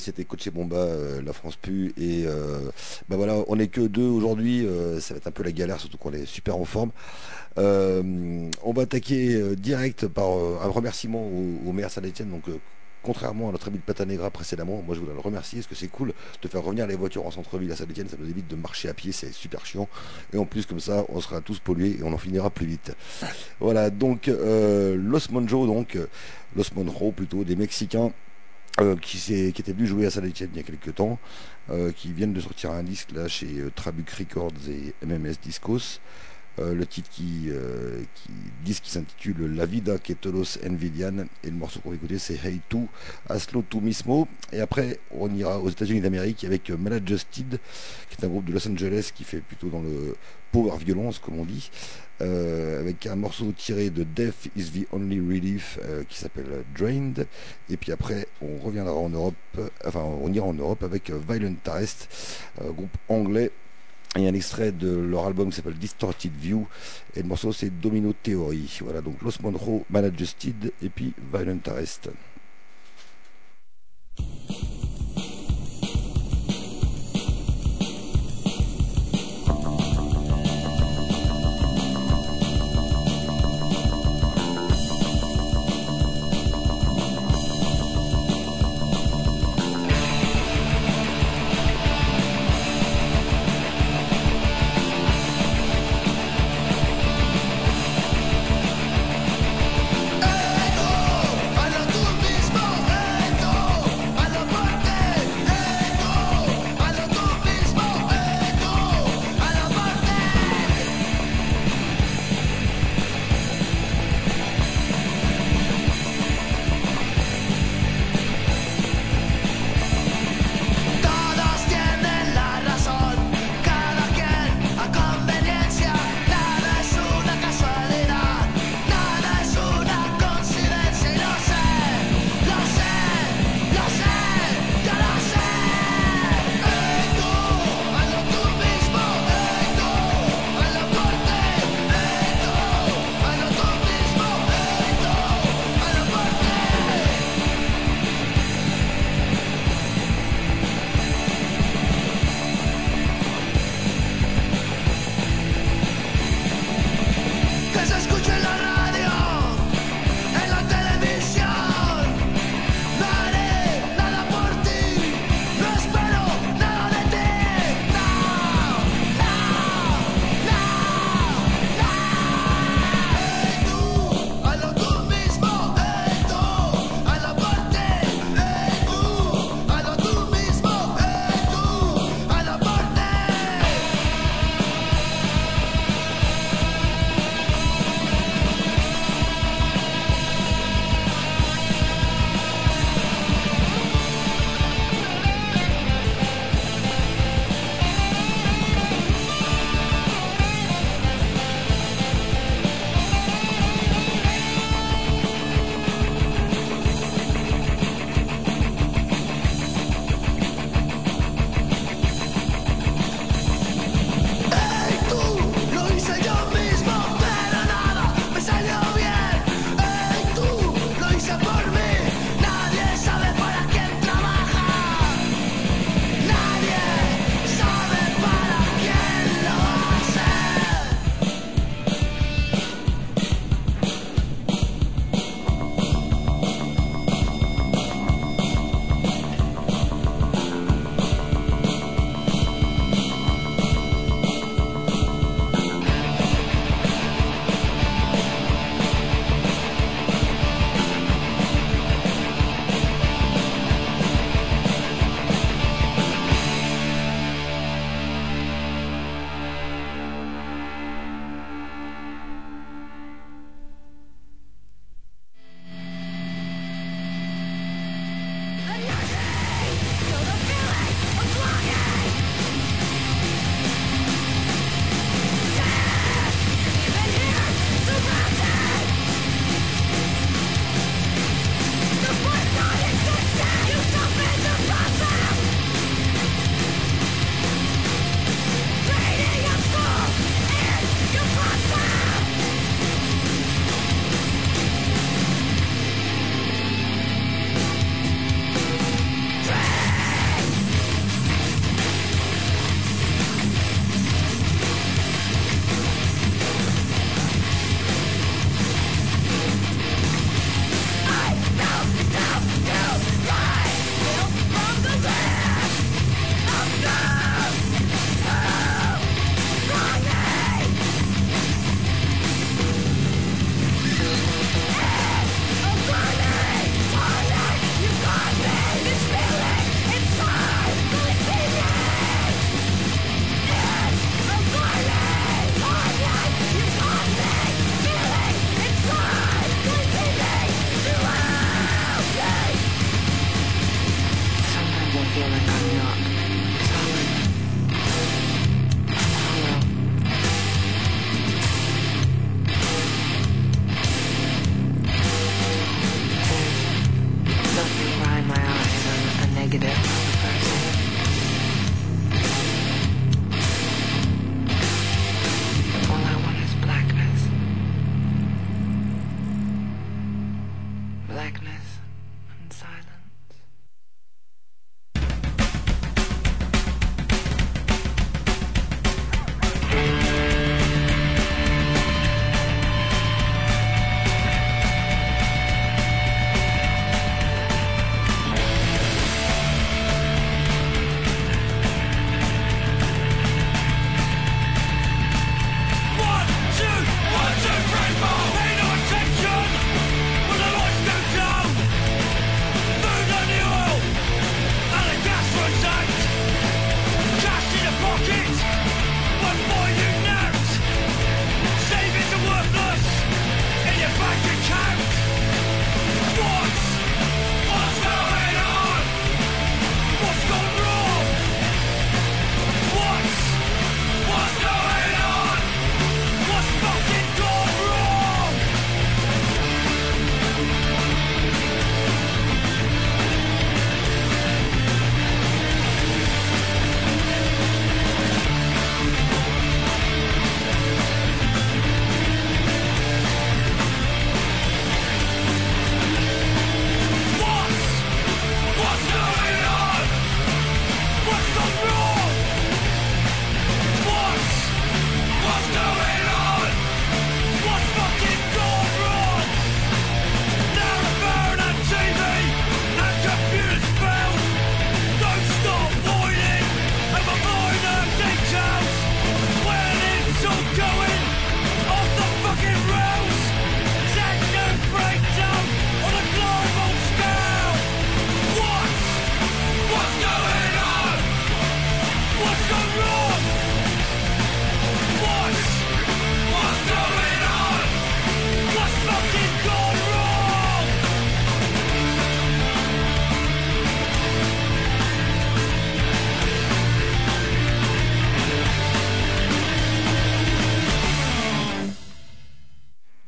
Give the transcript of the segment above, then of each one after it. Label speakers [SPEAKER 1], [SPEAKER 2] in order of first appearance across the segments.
[SPEAKER 1] c'était Coach et Bomba, la France Pu. Et bah voilà, on est que deux aujourd'hui. Ça va être un peu la galère, surtout qu'on est super en forme. On va attaquer direct par un remerciement au maire Saint-Etienne. Donc, contrairement à notre ami de Patanegra précédemment, moi je voudrais le remercier parce que c'est cool de faire revenir les voitures en centre-ville à Saint-Etienne. Ça nous évite de marcher à pied, c'est super chiant. Et en plus, comme ça, on sera tous pollués et on en finira plus vite. Voilà, donc Los Monjo, Los Monjo plutôt, des Mexicains qui étaient venus jouer à Saint-Etienne il y a quelques temps, qui viennent de sortir un disque là chez Trabuc Records et MMS Discos. Le titre disque qui s'intitule La Vida que todos envidian, et le morceau qu'on va écouter c'est Hey Tu, Aslo Tu Mismo. Et après on ira aux États-Unis d'Amérique avec Maladjusted, qui est un groupe de Los Angeles qui fait plutôt dans le power violence comme on dit, avec un morceau tiré de Death is the Only Relief qui s'appelle Drained. Et puis après on reviendra en Europe, enfin on ira en Europe avec Violent Arrest, groupe anglais. Il y a un extrait de leur album qui s'appelle Distorted View, et le morceau c'est Domino Theory. Voilà, donc Los Monroe, Maladjusted et puis Violent Arrest.
[SPEAKER 2] Ego, a la turbina.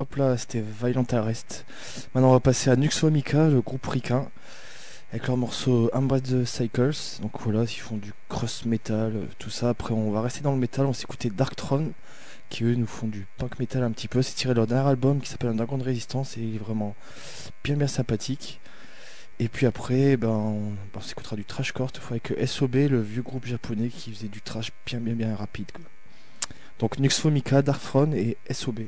[SPEAKER 2] Hop là, c'était Violent Arrest. Maintenant, on va passer à Nux Vomica, le groupe ricain, avec leur morceau Embrace the Cycles. Donc voilà, ils font du cross metal, tout ça. Après, on va rester dans le metal, on va s'écouter Darkthrone, qui eux nous font du punk metal un petit peu. C'est tiré de leur dernier album qui s'appelle Un Dragon de Résistance et il est vraiment bien sympathique. Et puis après, on s'écoutera du trashcore, cette fois avec SOB, le vieux groupe japonais qui faisait du trash bien rapide, quoi. Donc Nux Vomica, Darkthrone et SOB.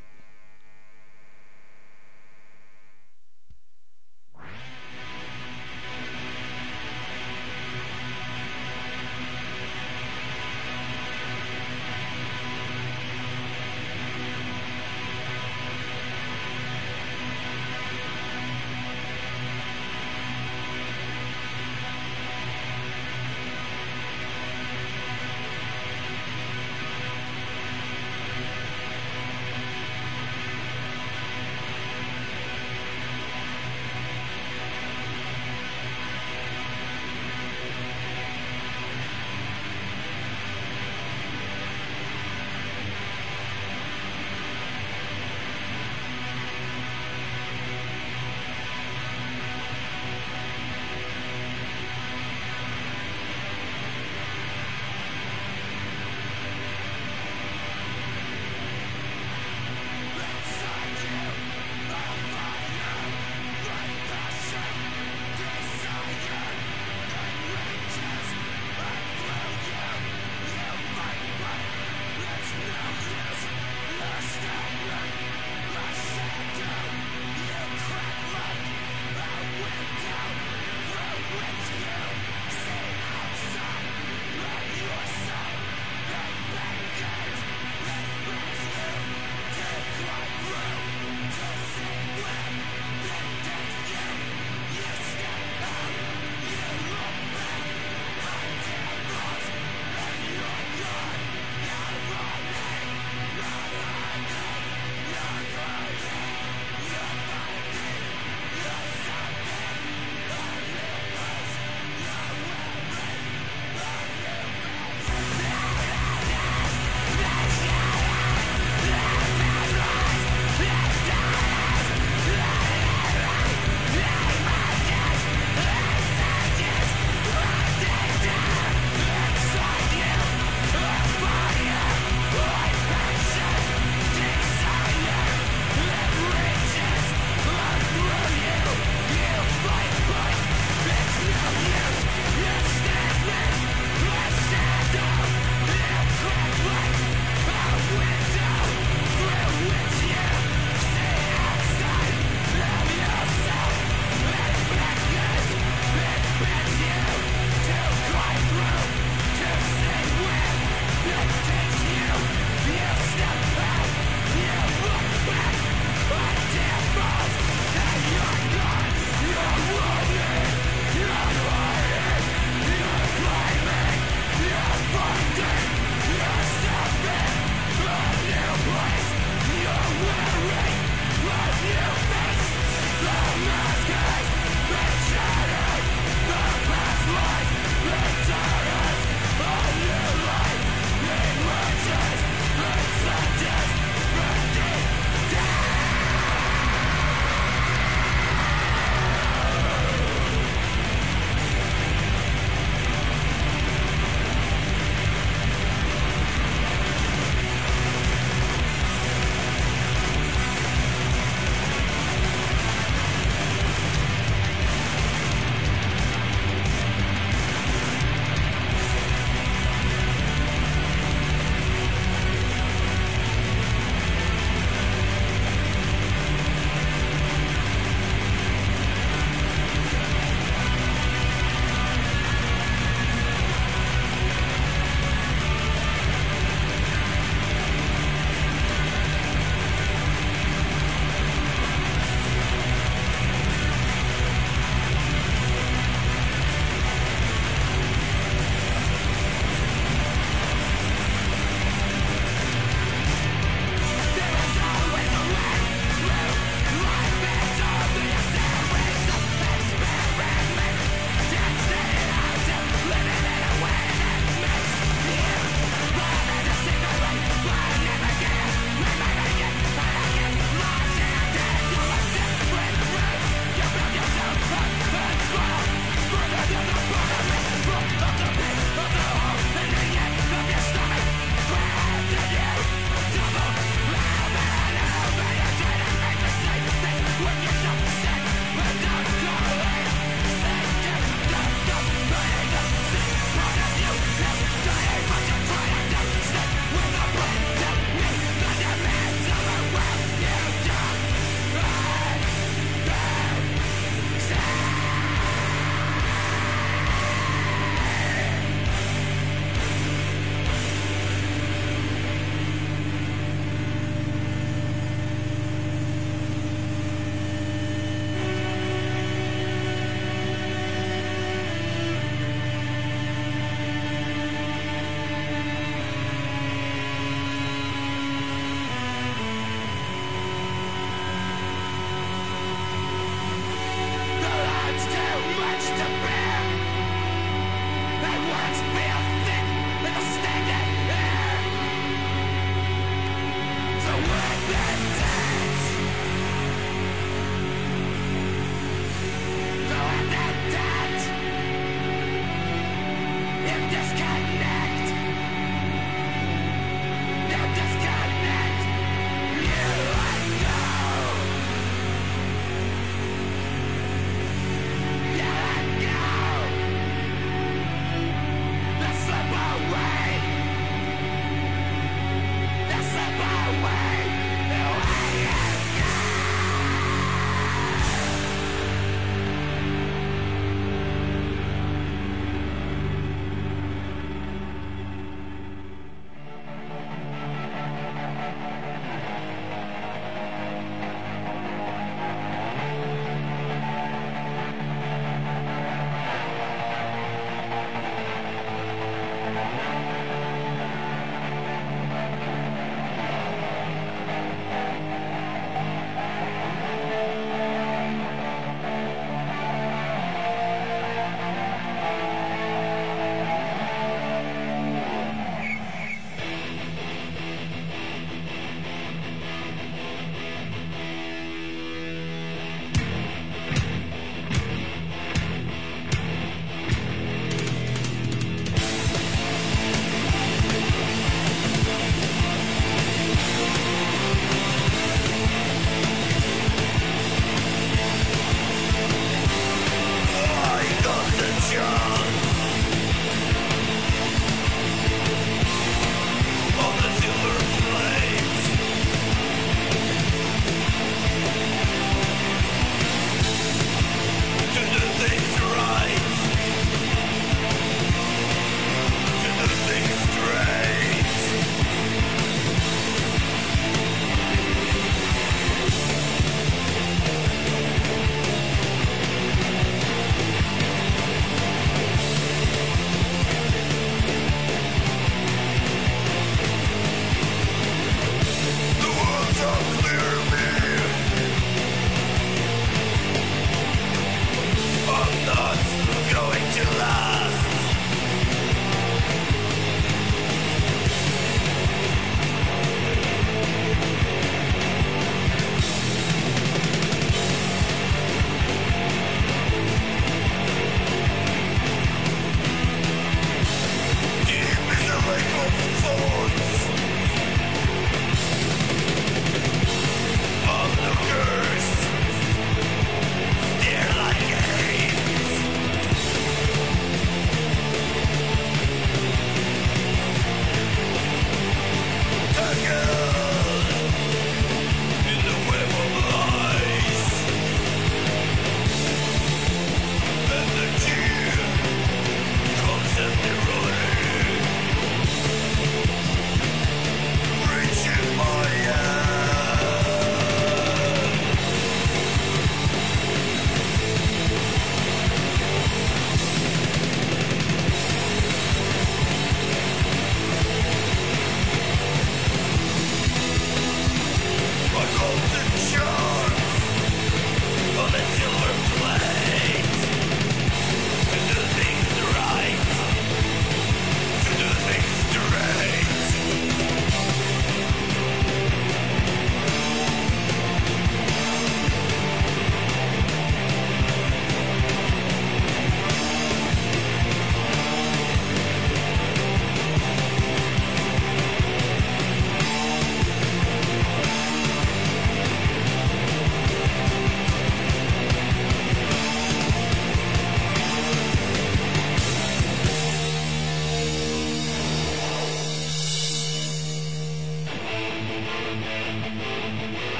[SPEAKER 3] Let's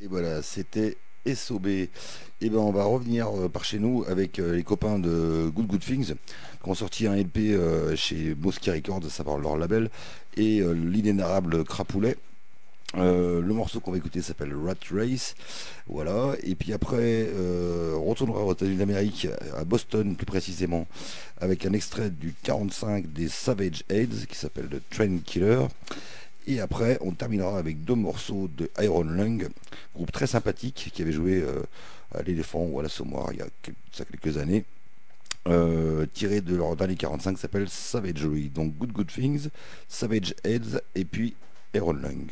[SPEAKER 1] voilà, c'était SOB. Et ben on va revenir par chez nous avec les copains de Good Good Things qui ont sorti un LP chez Mosky Records, ça par leur label, et l'inénarrable Crapoulet. Le morceau qu'on va écouter s'appelle Rat Race, voilà. Et puis après, on retournera aux États-Unis d'Amérique, à Boston plus précisément, avec un extrait du 45 des Savage Aids qui s'appelle The Train Killer. Et après, on terminera avec 2 morceaux de Iron Lung, groupe très sympathique qui avait joué à l'Éléphant ou à l'Assommoir il y a quelques années, tiré de leur dernier 45 qui s'appelle Savagery. Donc Good Good Things, Savage Aids et puis Iron Lung.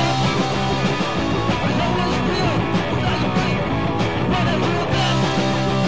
[SPEAKER 3] Whatever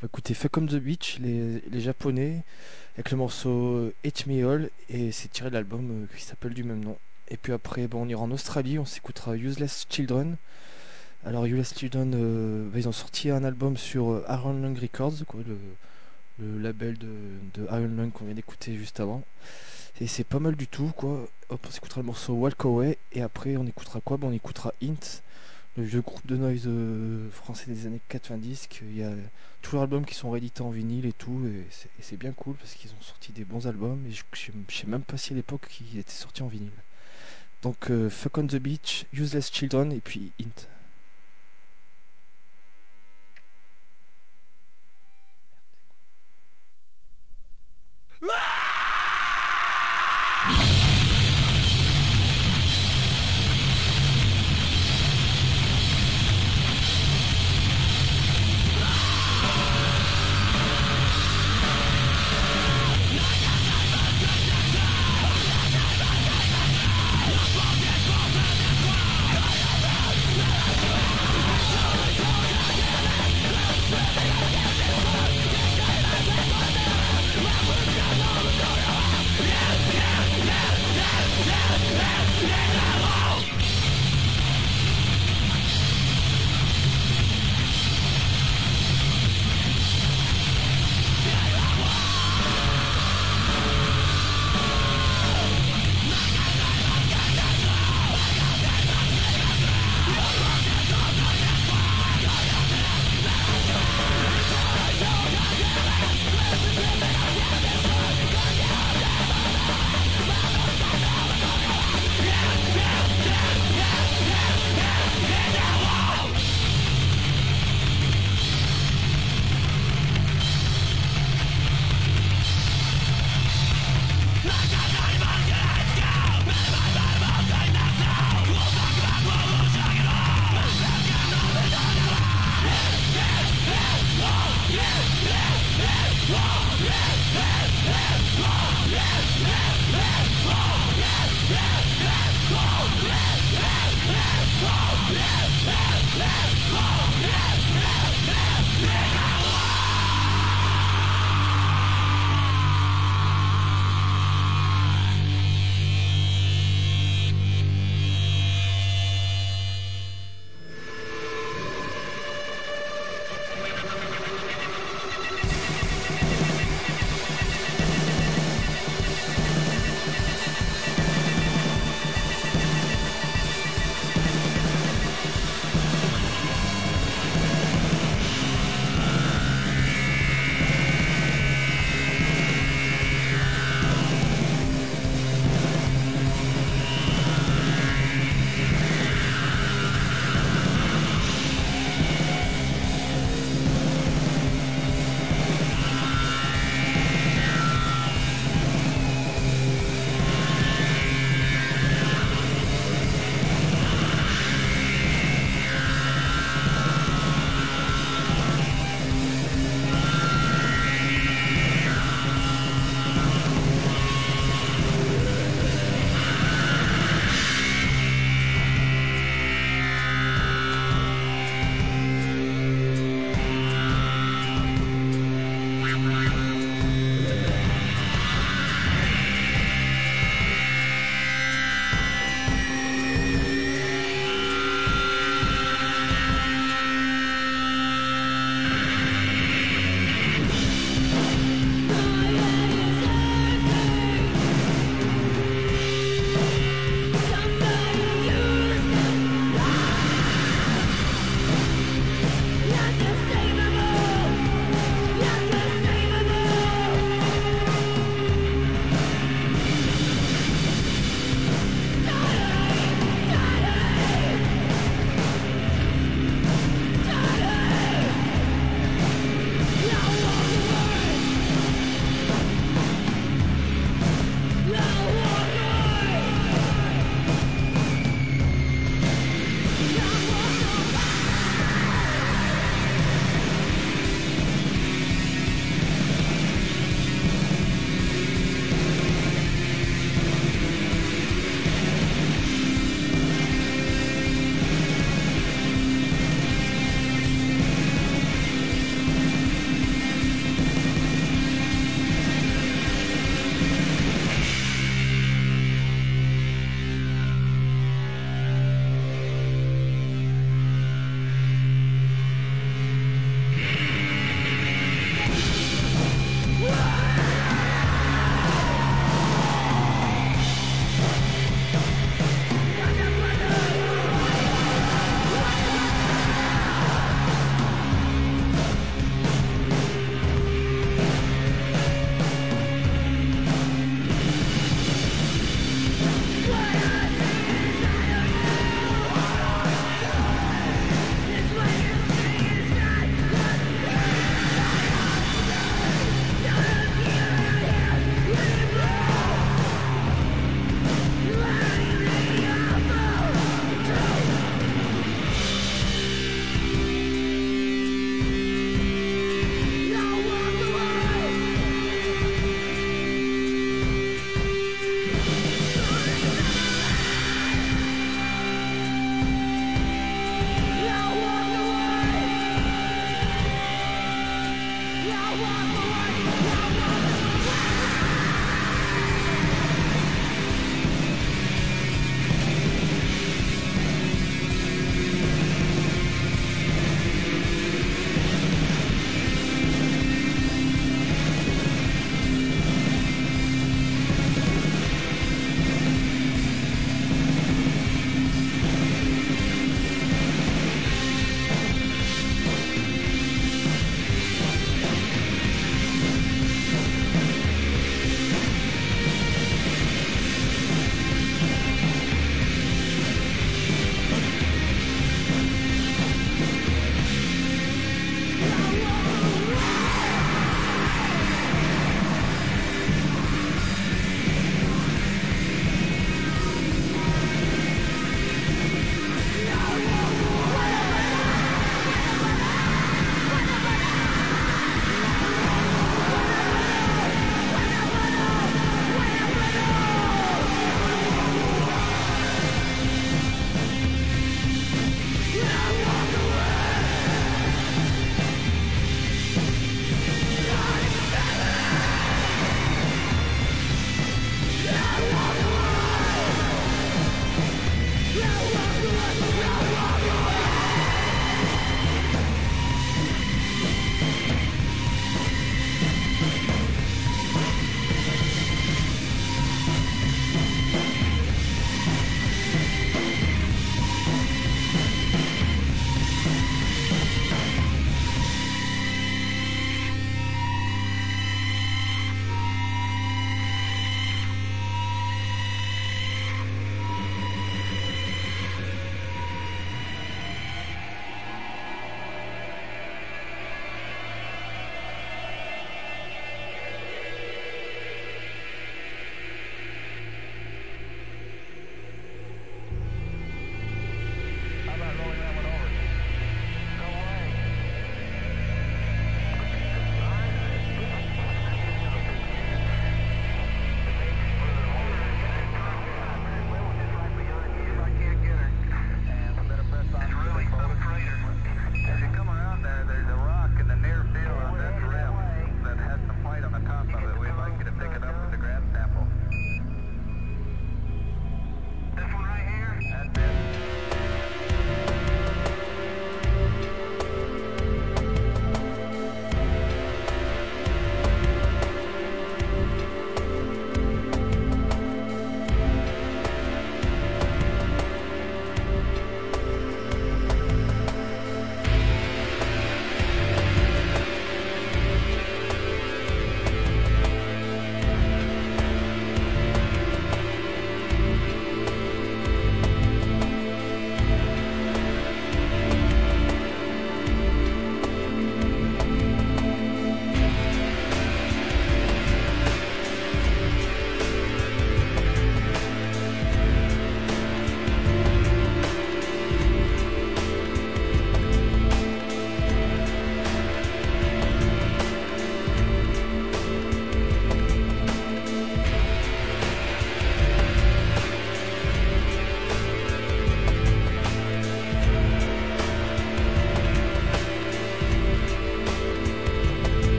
[SPEAKER 2] va écouter Fuck on the Beach, les japonais, avec le morceau Hate Me All, et c'est tiré de l'album qui s'appelle du même nom. Et puis après, bon, on ira en Australie, on s'écoutera Useless Children. Alors Useless Children, ils ont sorti un album sur Iron Lung Records, quoi, le label de Iron Lung qu'on vient d'écouter juste avant. Et c'est pas mal du tout, quoi. Hop, on s'écoutera le morceau Walk Away, et après on écoutera quoi? Bon, on écoutera Int, le vieux groupe de noise français des années 90. Il y a tous leurs albums qui sont réédités en vinyle et tout, et c'est bien cool parce qu'ils ont sorti des bons albums, et je sais même pas si à l'époque ils étaient sortis en vinyle. Donc Fuck on the Beach, Useless Children, et puis Int.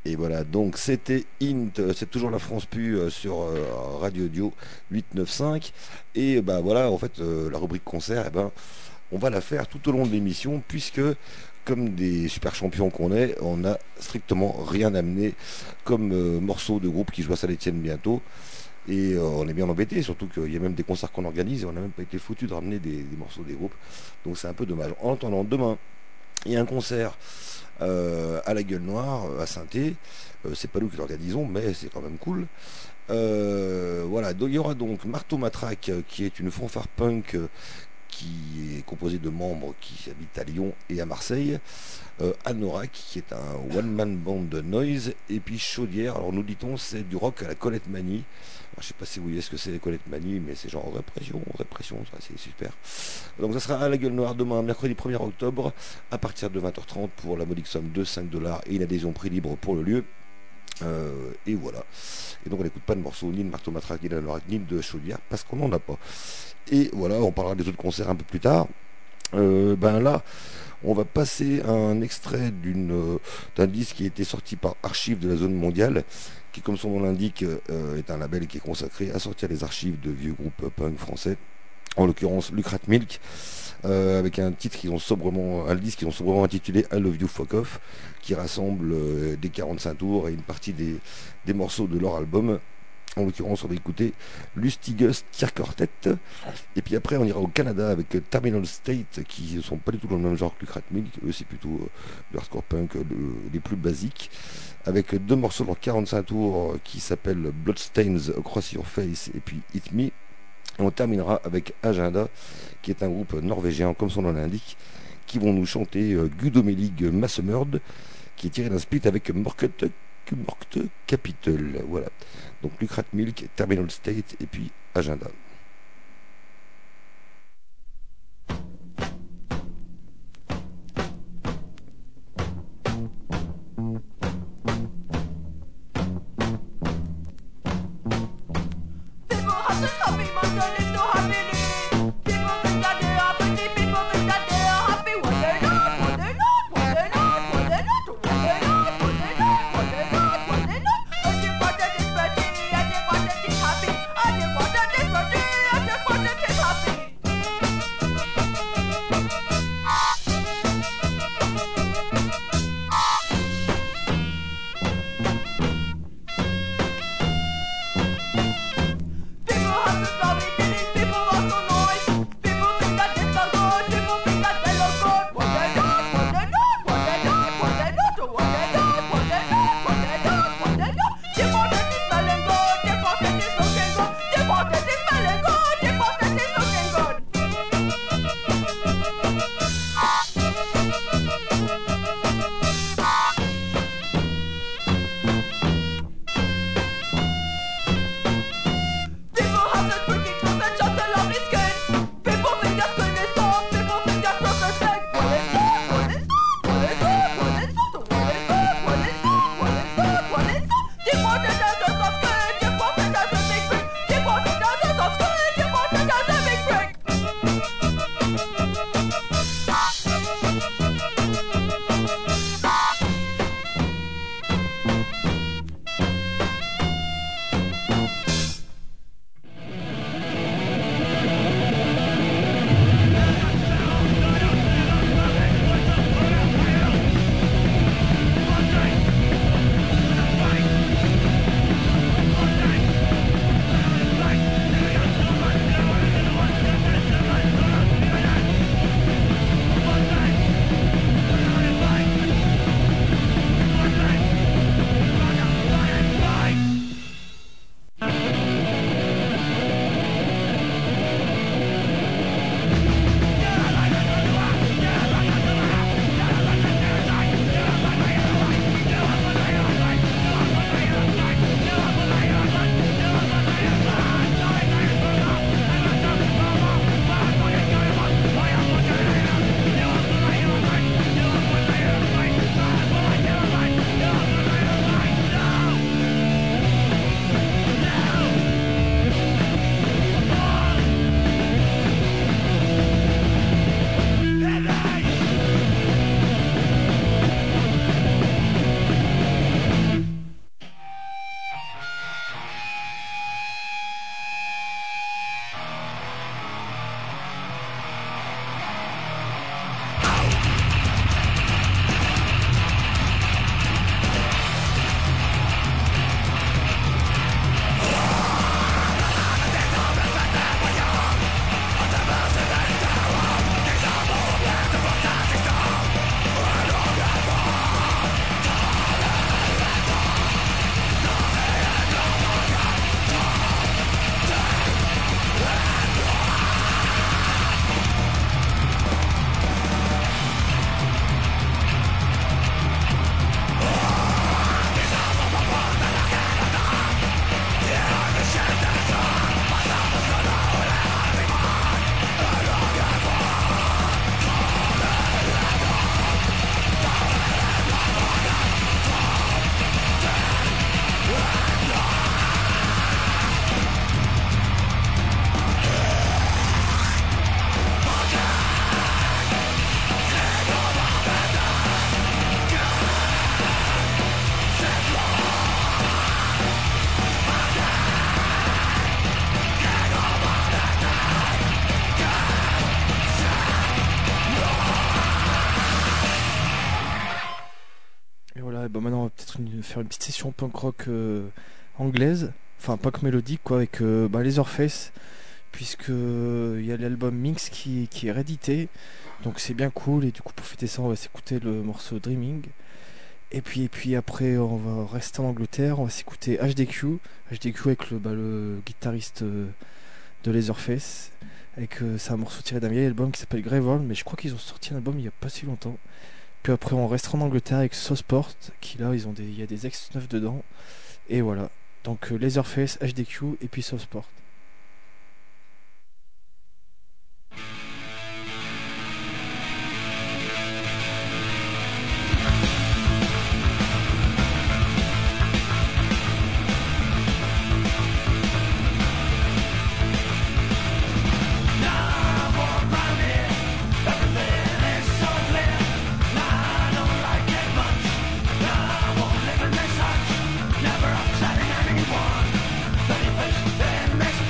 [SPEAKER 1] Et voilà, donc c'était Int, c'est toujours la France Pu sur Radio Audio 895. Et bah voilà, en fait, la rubrique concert, eh ben, on va la faire tout au long de l'émission, puisque, comme des super champions qu'on est, on n'a strictement rien amené comme morceau de groupe qui joue à Saint-Etienne bientôt. Et on est bien embêté, surtout qu'il y a même des concerts qu'on organise et on n'a même pas été foutu de ramener des morceaux des groupes. Donc c'est un peu dommage. En attendant, demain, il y a un concert à la Gueule Noire, à Saint-Étienne. C'est pas nous qui l'organisons, mais c'est quand même cool. Voilà, donc, il y aura donc Marteau Matraque, qui est une fanfare punk qui est composée de membres qui habitent à Lyon et à Marseille. Anorak, qui est un one-man band de noise. Et puis Chaudière, alors nous dit-on, c'est du rock à la Colette Manie. Alors, je sais pas si vous voyez ce que c'est les Colette Manie, mais c'est genre répression, ça c'est super. Donc ça sera à la Gueule Noire demain, mercredi 1er octobre, à partir de 20h30 pour la modique somme de 5$ et une adhésion prix libre pour le lieu. Et voilà. Et donc on n'écoute pas de morceaux ni de Marteau Matraque, ni d'Anorak, ni de Chaudière, parce qu'on n'en a pas. Et voilà, on parlera des autres concerts un peu plus tard. Ben là, on va passer un extrait d'un disque qui a été sorti par Archives de la Zone Mondiale, qui, comme son nom l'indique, est un label qui est consacré à sortir les archives de vieux groupes punk français, en l'occurrence Lucrat Milk, avec un disque qu'ils ont sobrement intitulé I Love You Fuck Off, qui rassemble des 45 tours et une partie des morceaux de leur album. En l'occurrence, on va écouter Lustigus Tier Quartet. Et puis après, on ira au Canada avec Terminal State, qui ne sont pas du tout dans le même genre que Lucrat Milk. Eux, c'est plutôt du hardcore punk, les plus basiques. Avec deux morceaux dans 45 tours qui s'appellent Bloodstains Across Your Face et puis Hit Me. Et on terminera avec Agenda, qui est un groupe norvégien, comme son nom l'indique, qui vont nous chanter Gudomelig Massemerd, qui est tiré d'un split avec Morkte Capital. Voilà. Donc Lucrat Milk, Terminal State et puis Agenda.
[SPEAKER 2] faire une petite session punk rock anglaise, enfin punk mélodique quoi, avec Leatherface, puisque il y a l'album Minx qui est réédité, donc c'est bien cool. Et du coup, pour fêter ça, on va s'écouter le morceau Dreaming. Et puis après, on va rester en Angleterre, on va s'écouter HDQ avec le guitariste de Leatherface. C'est un morceau tiré d'un vieil album qui s'appelle Gravel, mais je crois qu'ils ont sorti un album il n'y a pas si longtemps. Puis après, on restera en Angleterre avec Sauceport, qui là, il y a des ex-neufs dedans. Et voilà. Donc Leatherface, HDQ et puis Sauceport.
[SPEAKER 3] Never upsetting anyone. But he pushed, then makes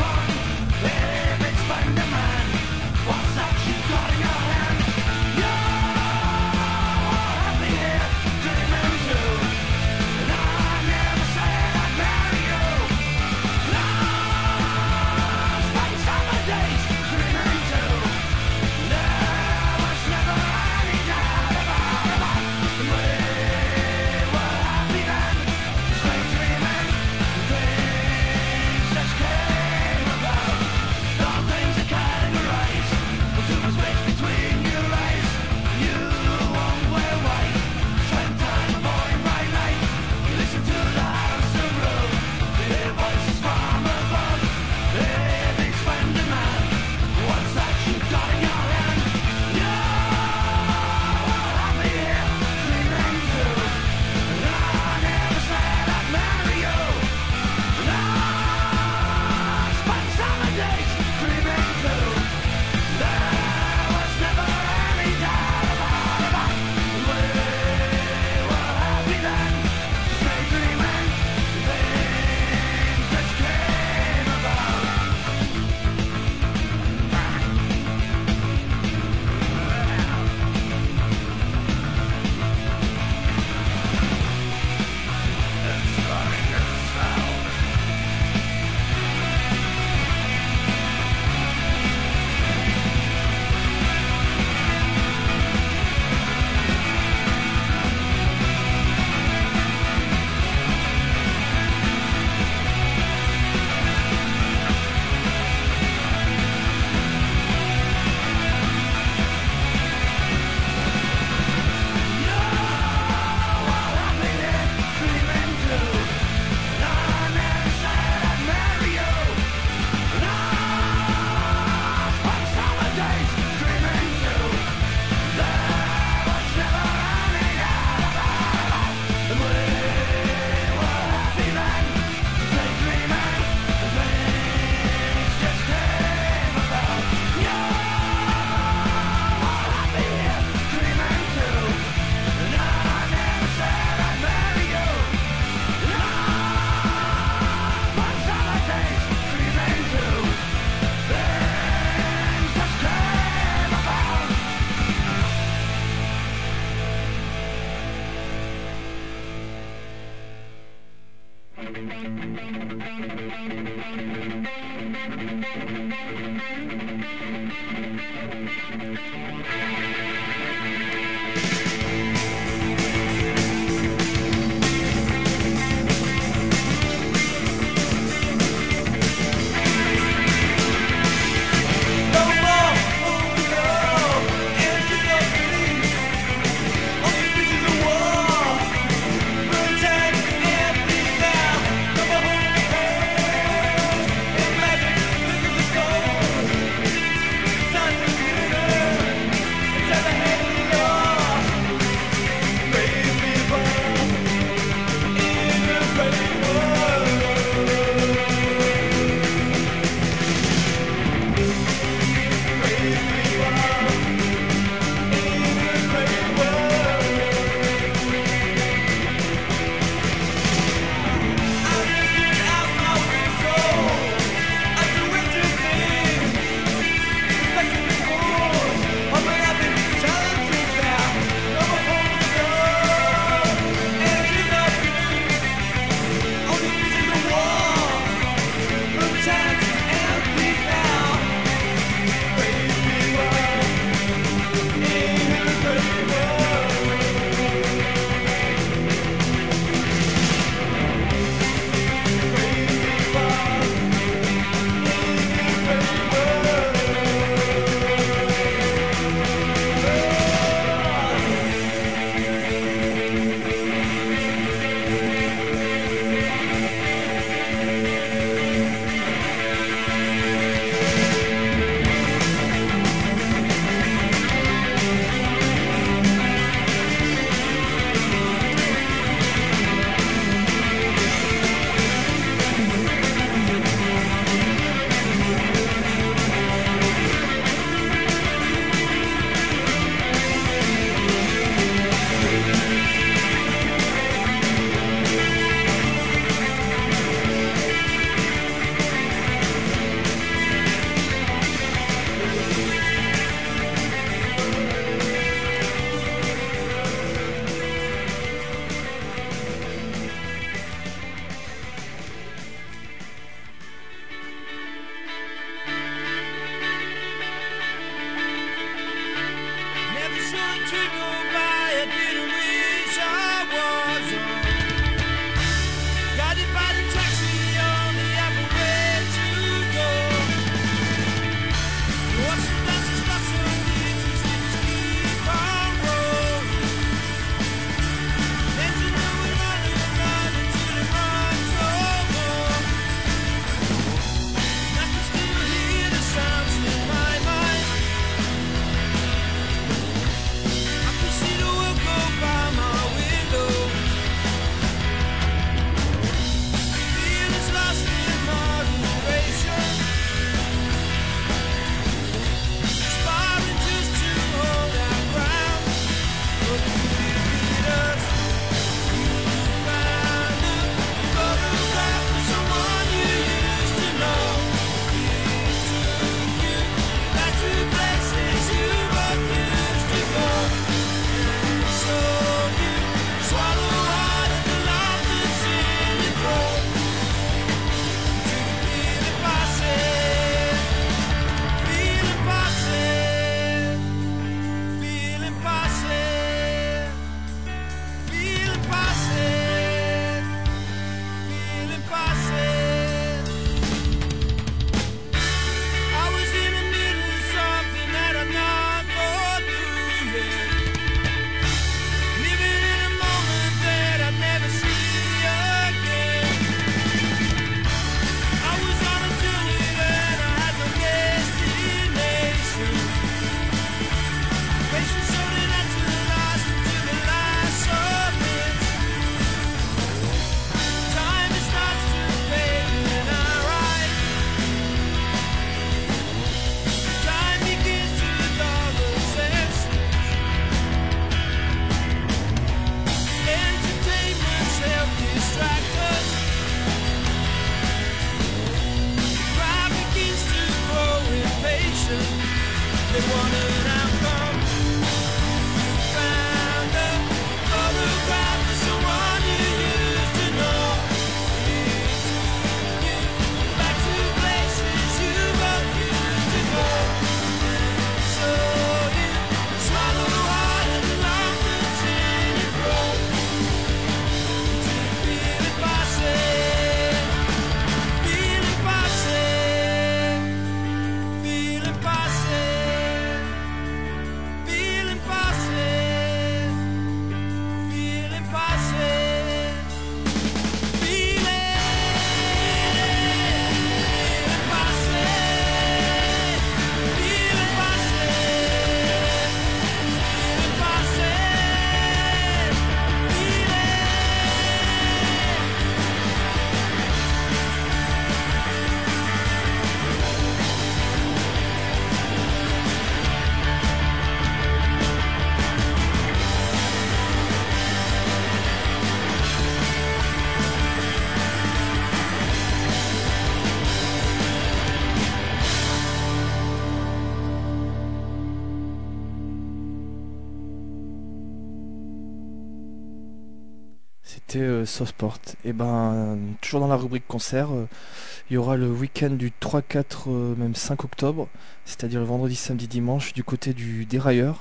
[SPEAKER 2] C'était Sauceport. Et ben, toujours dans la rubrique concert, il y aura le week-end du 3, 4, même 5 octobre, c'est-à-dire le vendredi, samedi, dimanche, du côté du Dérailleur,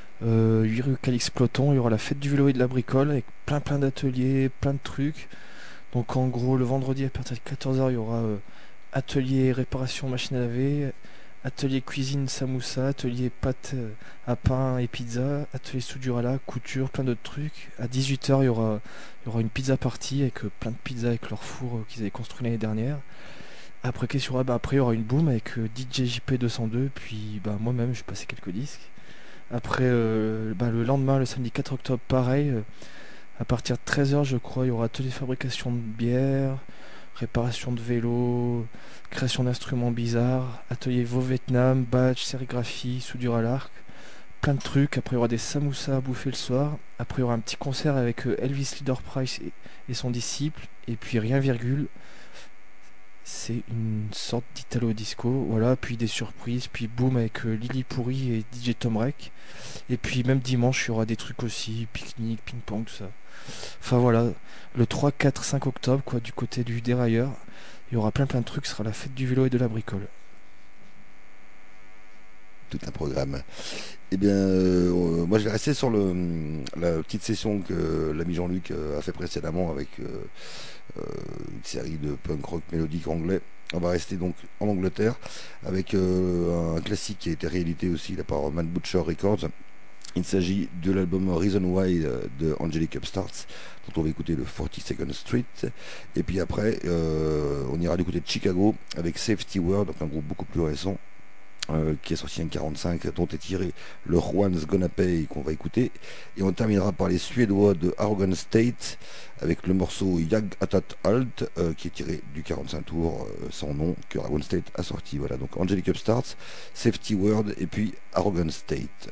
[SPEAKER 2] 8 rue Calix-Ploton. Il y aura la fête du vélo et de la bricole avec plein d'ateliers, plein de trucs. Donc en gros, le vendredi à partir de 14h, il y aura atelier réparation machine à laver, atelier cuisine samoussa, atelier pâtes à pain et pizza, atelier soudure à la couture, plein d'autres trucs. À 18h, il y aura une pizza party avec plein de pizzas avec leur four qu'ils avaient construit l'année dernière. Après, qu'est-ce qu'il y aura? Après, il y aura une boom avec DJ JP 202, puis moi-même, je vais passer quelques disques. Après, le lendemain, le samedi 4 octobre, pareil, à partir de 13h, je crois, il y aura atelier de fabrication de bière, réparation de vélo, création d'instruments bizarres, atelier Vaux Vietnam, badge, sérigraphie, soudure à l'arc, plein de trucs. Après, il y aura des samoussas à bouffer le soir. Après, il y aura un petit concert avec Elvis Leader Price et son disciple. Et puis, rien virgule. C'est une sorte d'italo disco. Voilà, puis des surprises. Puis, boum, avec Lily Pourri et DJ Tom Rec. Et puis, même dimanche, il y aura des trucs aussi. Pique-nique, ping-pong, tout ça. Enfin, voilà. Le 3, 4, 5 octobre, quoi, du côté du Dérailleur. Il y aura plein de trucs. Ce sera la fête du vélo et de la bricole.
[SPEAKER 1] Tout un programme. Eh bien, moi je vais rester sur la petite session que l'ami Jean-Luc a fait précédemment avec une série de punk rock mélodique anglais. On va rester donc en Angleterre avec un classique qui a été réédité aussi là, par Man Butcher Records. Il s'agit de l'album Reason Why de Angelic Upstarts, dont on va écouter le 42nd Street. Et puis après, on ira écouter de Chicago avec Safety Word, donc un groupe beaucoup plus récent, qui est sorti en 1945, dont est tiré le Juan's Gonna Pay qu'on va écouter. Et on terminera par les Suédois de Arrogant State avec le morceau Jag Atat Alt, qui est tiré du 45 tours sans nom que Arrogant State a sorti. Voilà, donc Angelic Upstarts, Safety Word et puis Arrogant State.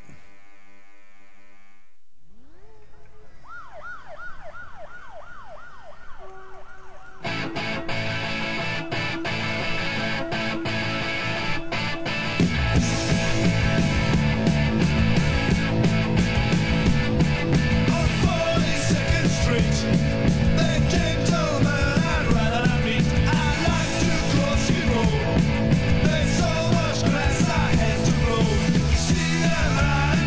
[SPEAKER 3] There's so much grass I had to grow. See them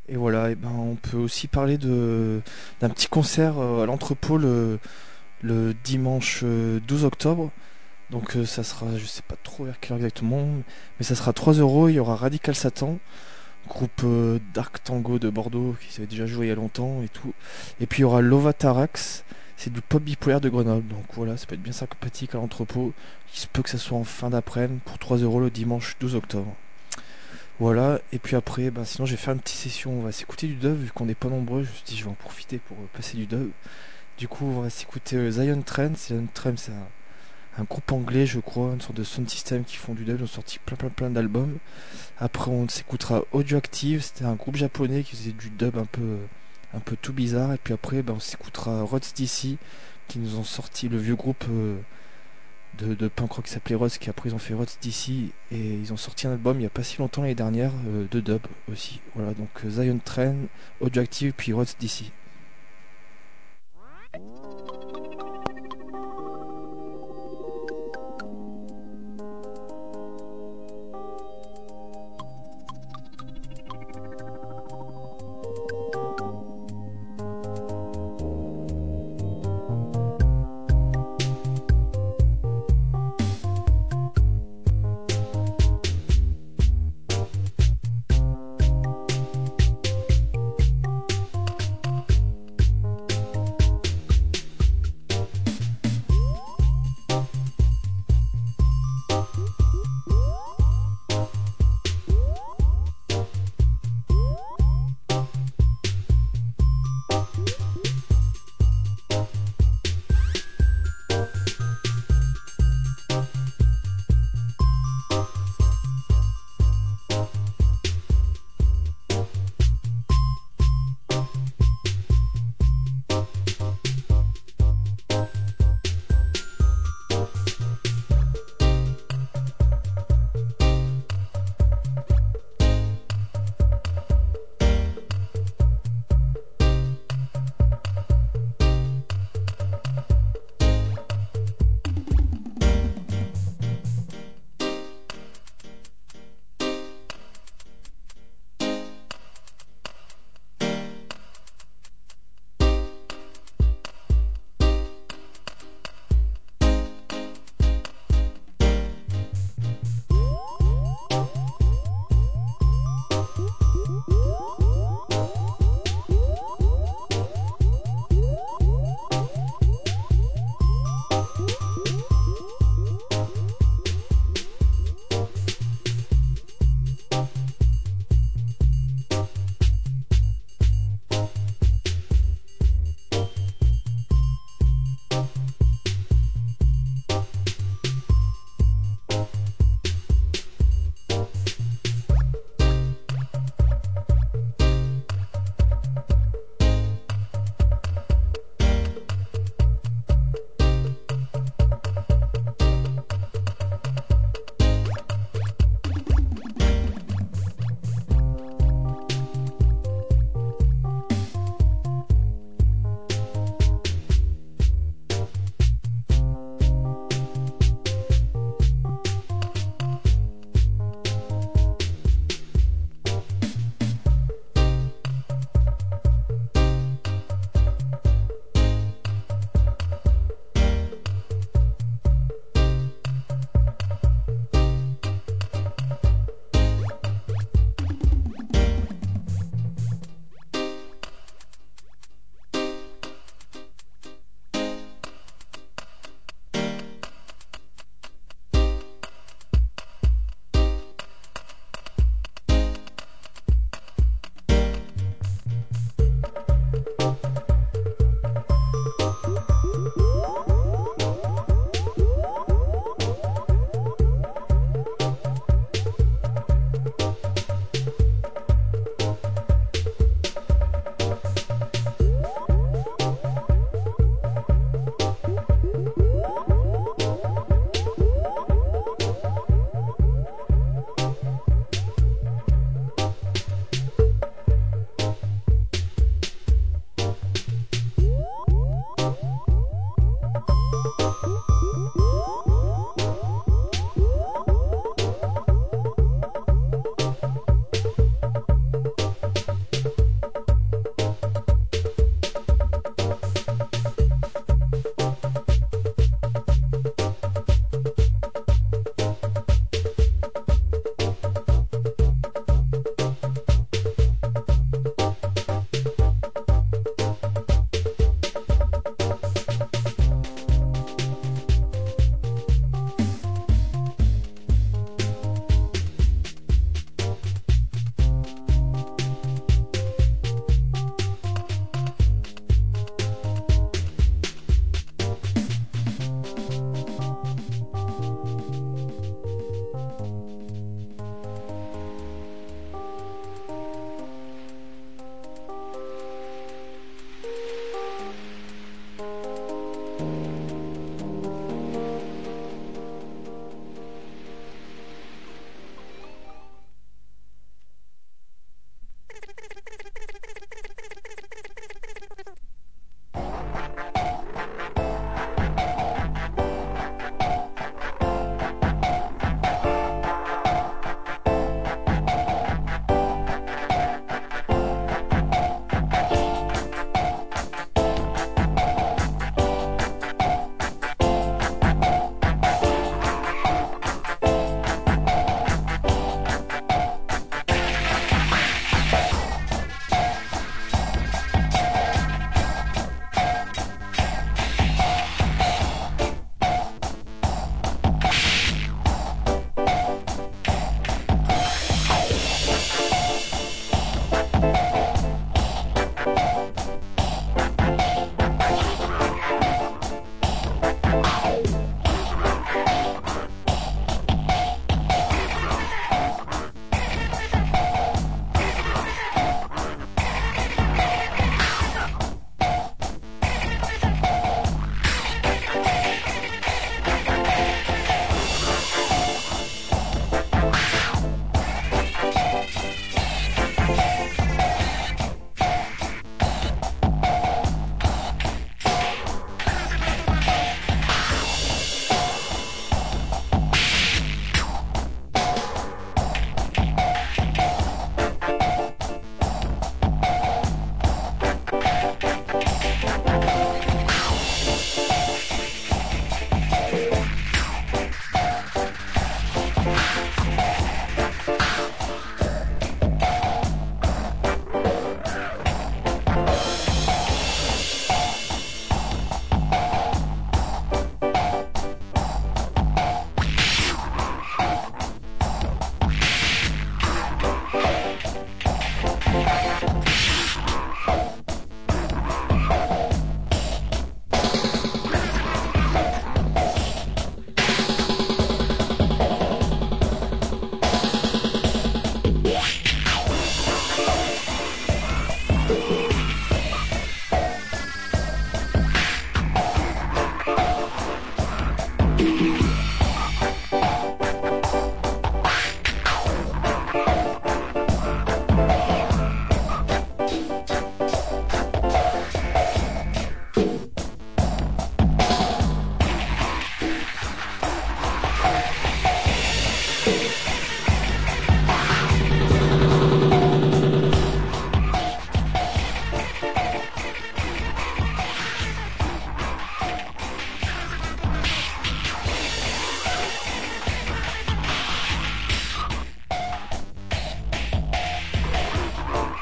[SPEAKER 2] Et voilà, et ben on peut aussi parler d'un petit concert à l'entrepôt le dimanche 12 octobre. Donc ça sera, je sais pas trop vers quelle heure exactement, mais ça sera 3 euros. Il y aura Radical Satan, groupe Dark Tango de Bordeaux qui s'avait déjà joué il y a longtemps et tout. Et puis il y aura Lovatarax, c'est du pop bipolaire de Grenoble. Donc voilà, ça peut être bien sympathique à l'entrepôt. Il se peut que ça soit en fin d'après-midi pour 3 euros le dimanche 12 octobre. Voilà, et puis après, ben, sinon j'ai fait une petite session, on va s'écouter du dub, vu qu'on n'est pas nombreux, je me suis dit je vais en profiter pour passer du dub. Du coup on va s'écouter Zion Trend. Zion Trend c'est un groupe anglais je crois, une sorte de sound system qui font du dub, ils ont sorti plein d'albums. Après on s'écoutera Audioactive, c'était un groupe japonais qui faisait du dub un peu tout bizarre. Et puis après ben, on s'écoutera Rods DC qui nous ont sorti le vieux groupe de punk rock qui s'appelait Rods, qui après ils ont fait Rods DC et ils ont sorti un album il n'y a pas si longtemps l'année dernière de dub aussi. Voilà donc Zion Train, Audioactive puis Rods DC.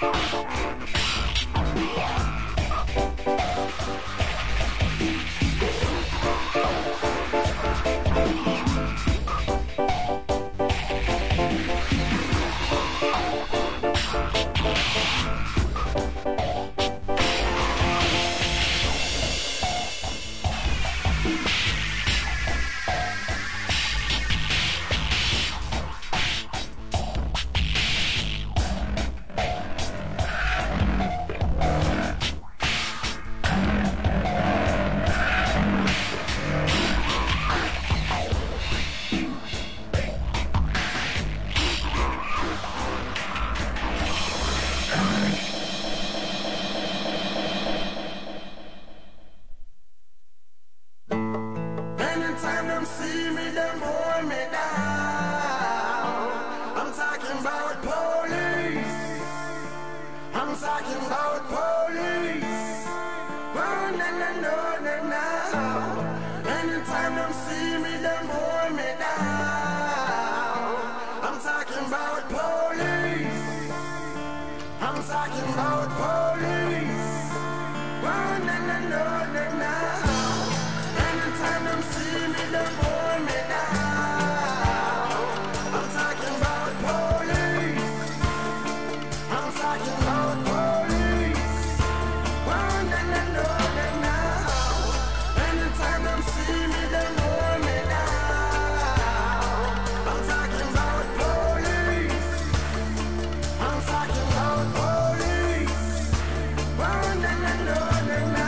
[SPEAKER 3] Anytime them see me, them hold me down. I'm talking about police. I'm talking about police. Oh, no, no, no, no, no. Anytime them see me, them hold me down. I'm talking about police. I'm talking about police. Oh, no, no, no, no, no. Anytime them see me, them hold me down. I'm talking about police. I'm talking about police. Oh, no, no, no, no, no. Anytime them see me, them hold me down. I'm talking about police. I'm talking about police. Oh, no, no, no, no, no.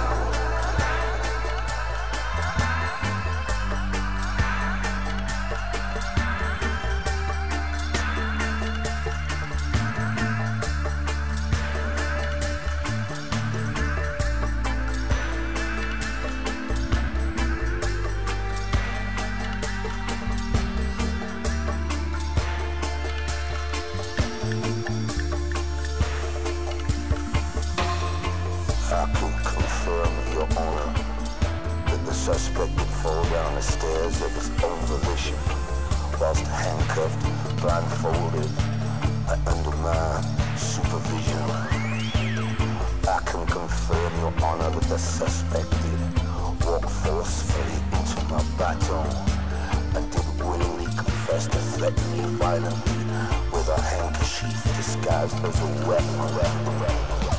[SPEAKER 4] I can confirm, Your Honor, that the suspect would fall down the stairs of his own volition, whilst handcuffed, blindfolded, and under my supervision. I can confirm, Your Honor, that the suspect did walk forcefully into my baton and did willingly confess to threaten me violently with a handkerchief disguised as a weapon.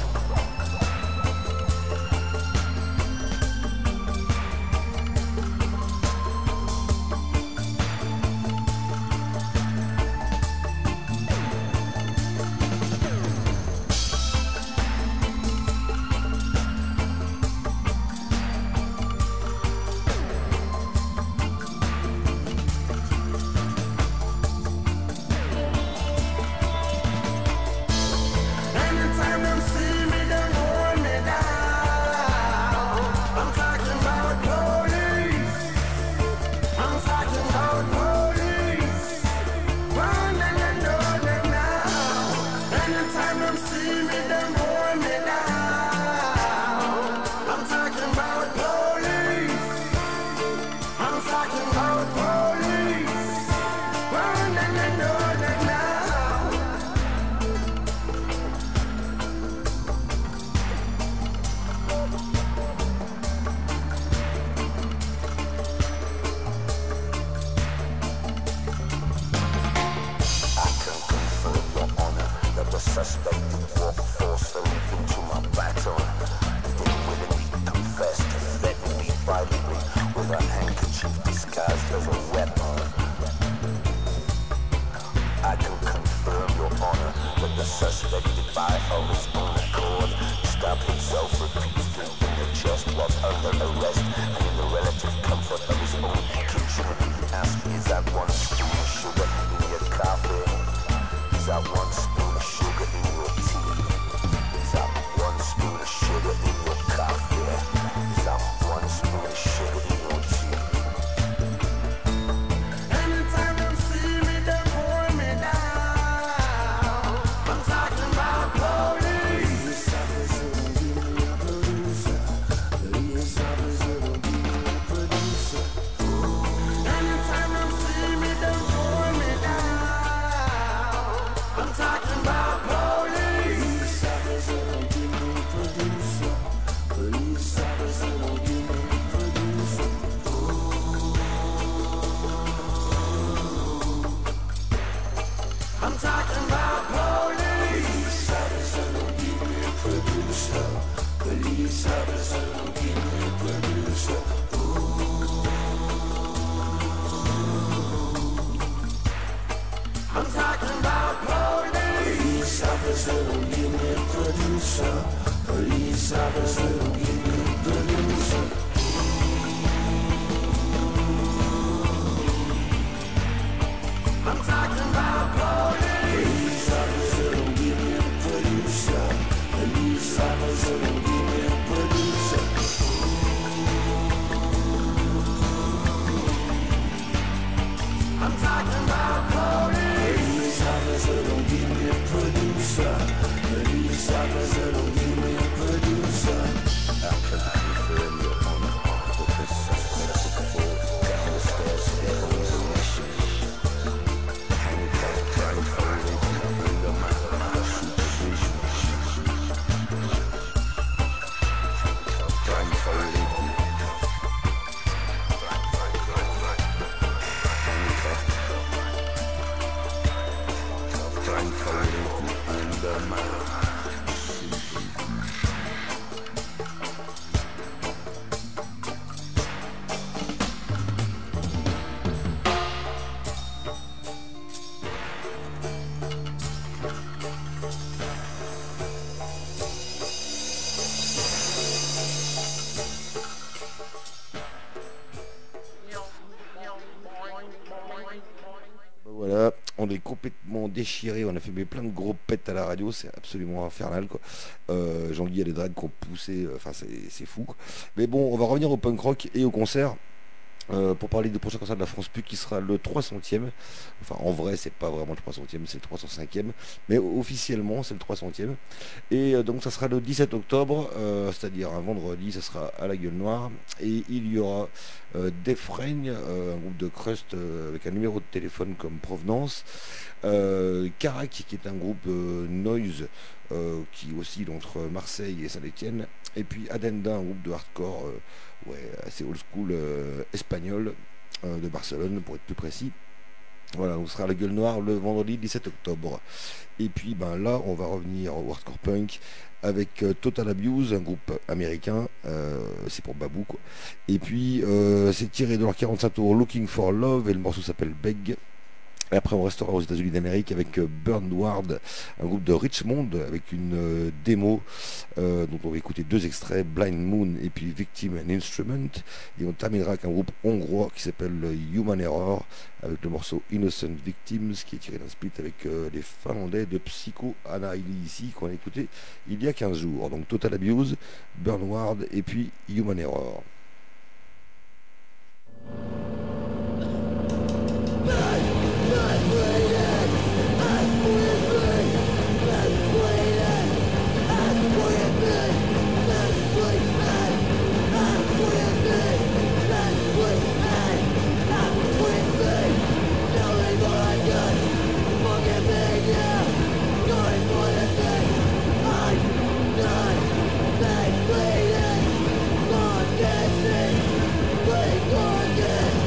[SPEAKER 3] Anytime them see me, them hold me down. I'm talking about police. I'm talking about police. Oh, no, no, no, no, no. Anytime them see me, them hold me down. I'm talking about police. I'm talking about police. Oh, no, no, no, no, no.
[SPEAKER 4] I can confirm, Your Honor, that the suspect did walk forcefully into my baton. He did willingly confess to threaten me violently with a handkerchief disguised as a weapon. I can confirm, Your Honor, that the suspect did by of his own accord stab himself repeatedly in the chest whilst under arrest and in the relative comfort of his own kitchen. He asked, "Is that one spoon of sugar in your coffee? Is that one spoon of sugar in your tea? Is that one spoon of sugar in your coffee? Is that one spoon of sugar in your tea?"
[SPEAKER 3] Anytime them see me, them hold me down. I'm talking about police. Anytime them see me, them hold me down. I'm talking about police. don't give me a producer. Police officer, don't give me a producer. I'm talking about police officer, don't give me a producer. Police officer, don't give me a producer. I'm talking about police officer, don't give me a producer. Police officer, don't give me a producer. I can confirm your honor. The suspect fall down the stairs to the hallucination. Handcuffed, blindfolded, in the matter of supervision. Blindfolded. Blindfolded in the matter.
[SPEAKER 1] Voilà, on est complètement déchiré, on a fait plein de gros pets à la radio, c'est absolument infernal quoi. Jean-Guy a les drags qui ont poussé, enfin c'est fou quoi. Mais bon, on va revenir au punk rock et au concert. Pour parler du prochain concert de la France PUC qui sera le 300e. Enfin, en vrai, c'est pas vraiment le 300e, c'est le 305e, mais officiellement, c'est le 300e. Et donc, ça sera le 17 octobre, c'est-à-dire un vendredi, ça sera à la Gueule Noire. Et il y aura Def Rain, un groupe de crust avec un numéro de téléphone comme provenance. Carac, qui est un groupe noise qui oscille entre Marseille et Saint-Étienne. Et puis Adenda, un groupe de hardcore assez old school espagnol de Barcelone pour être plus précis. Voilà, on sera à la Gueule Noire le vendredi 17 octobre. Et puis là, on va revenir au hardcore punk avec Total Abuse, un groupe américain, c'est pour Babou quoi. Et puis c'est tiré de leur 45 tours Looking for Love et le morceau s'appelle Beg. Et après, on restera aux États-Unis d'Amérique avec Burnward, un groupe de Richmond, avec une démo dont on va écouter 2 extraits, Blind Moon et puis Victim and Instrument. Et on terminera avec un groupe hongrois qui s'appelle Human Error, avec le morceau Innocent Victims, qui est tiré d'un split avec les Finlandais de Psycho Annihilisi, qu'on a écouté il y a 15 jours. Donc Total Abuse, Burnward et puis Human Error.
[SPEAKER 3] Bleeding, Lord, get me, bleed, Lord, get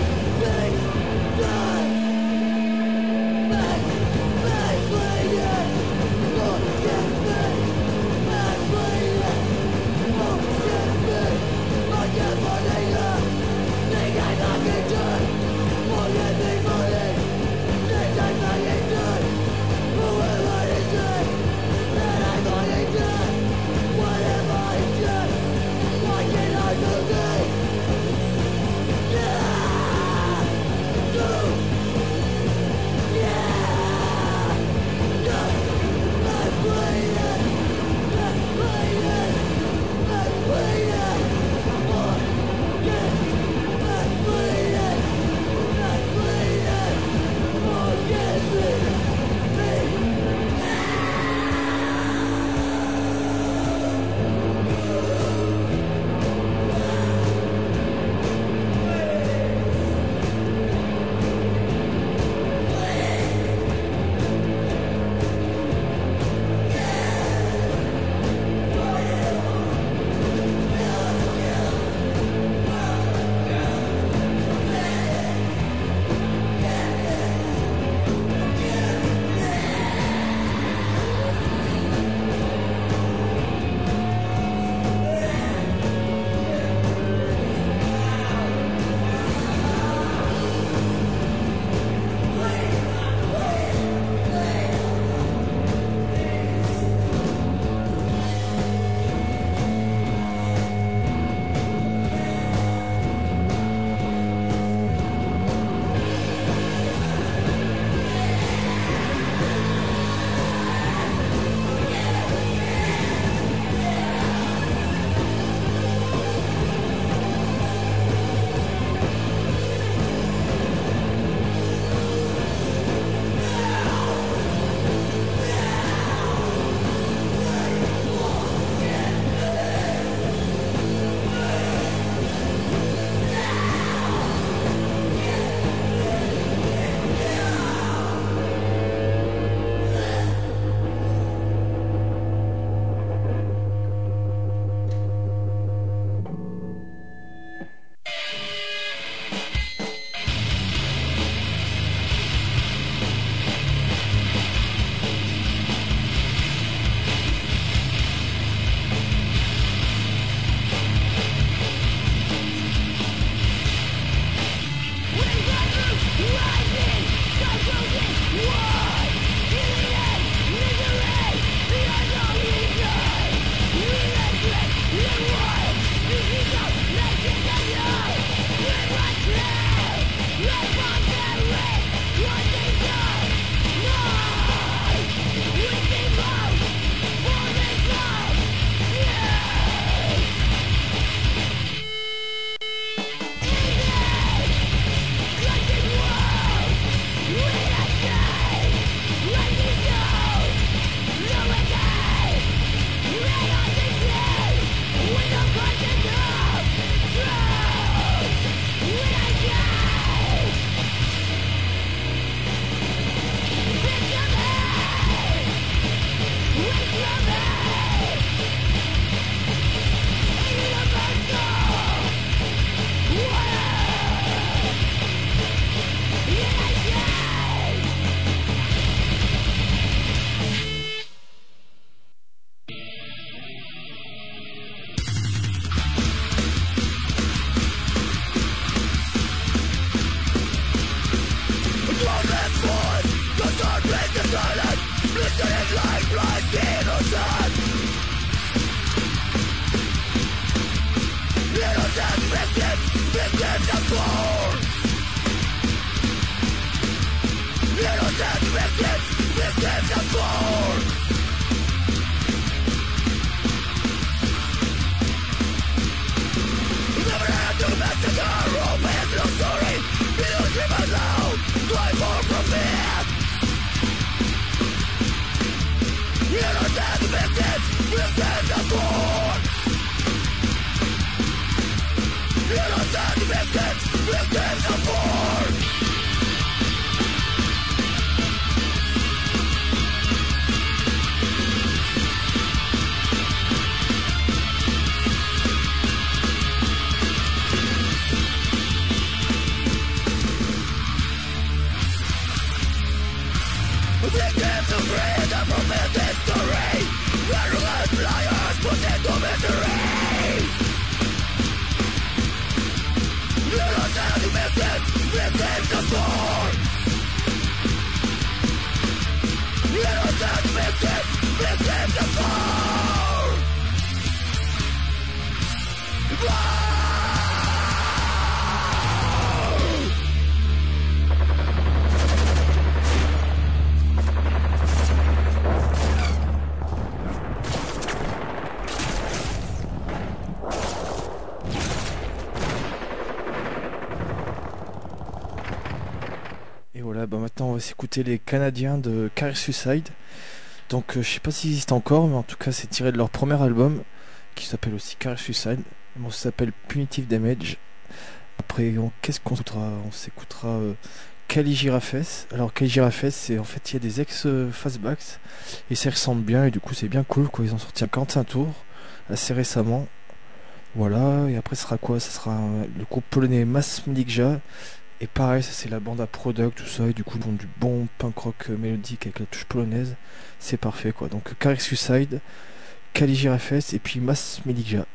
[SPEAKER 2] Et voilà, bah maintenant on va s'écouter les Canadiens de Carry Suicide. Donc je sais pas s'ils existent encore, mais en tout cas c'est tiré de leur premier album qui s'appelle aussi Carry Suicide. Bon, ça s'appelle Punitive Damage. Après, qu'est-ce qu'on s'écoutera? On s'écoutera Kali Girafes. Alors Kali Girafes, c'est en fait il y a des ex Fastbacks et ça ressemble bien et du coup c'est bien cool quoi. Ils ont sorti un 45 tours assez récemment. Voilà, et après ce sera quoi? Ça sera le groupe polonais Mass Meligja. Et pareil, ça c'est la bande à Product, tout ça, et du coup ils font du bon punk rock mélodique avec la touche polonaise. C'est parfait quoi. Donc Carry Suicide, Kali Girafes et puis Mass Meligja.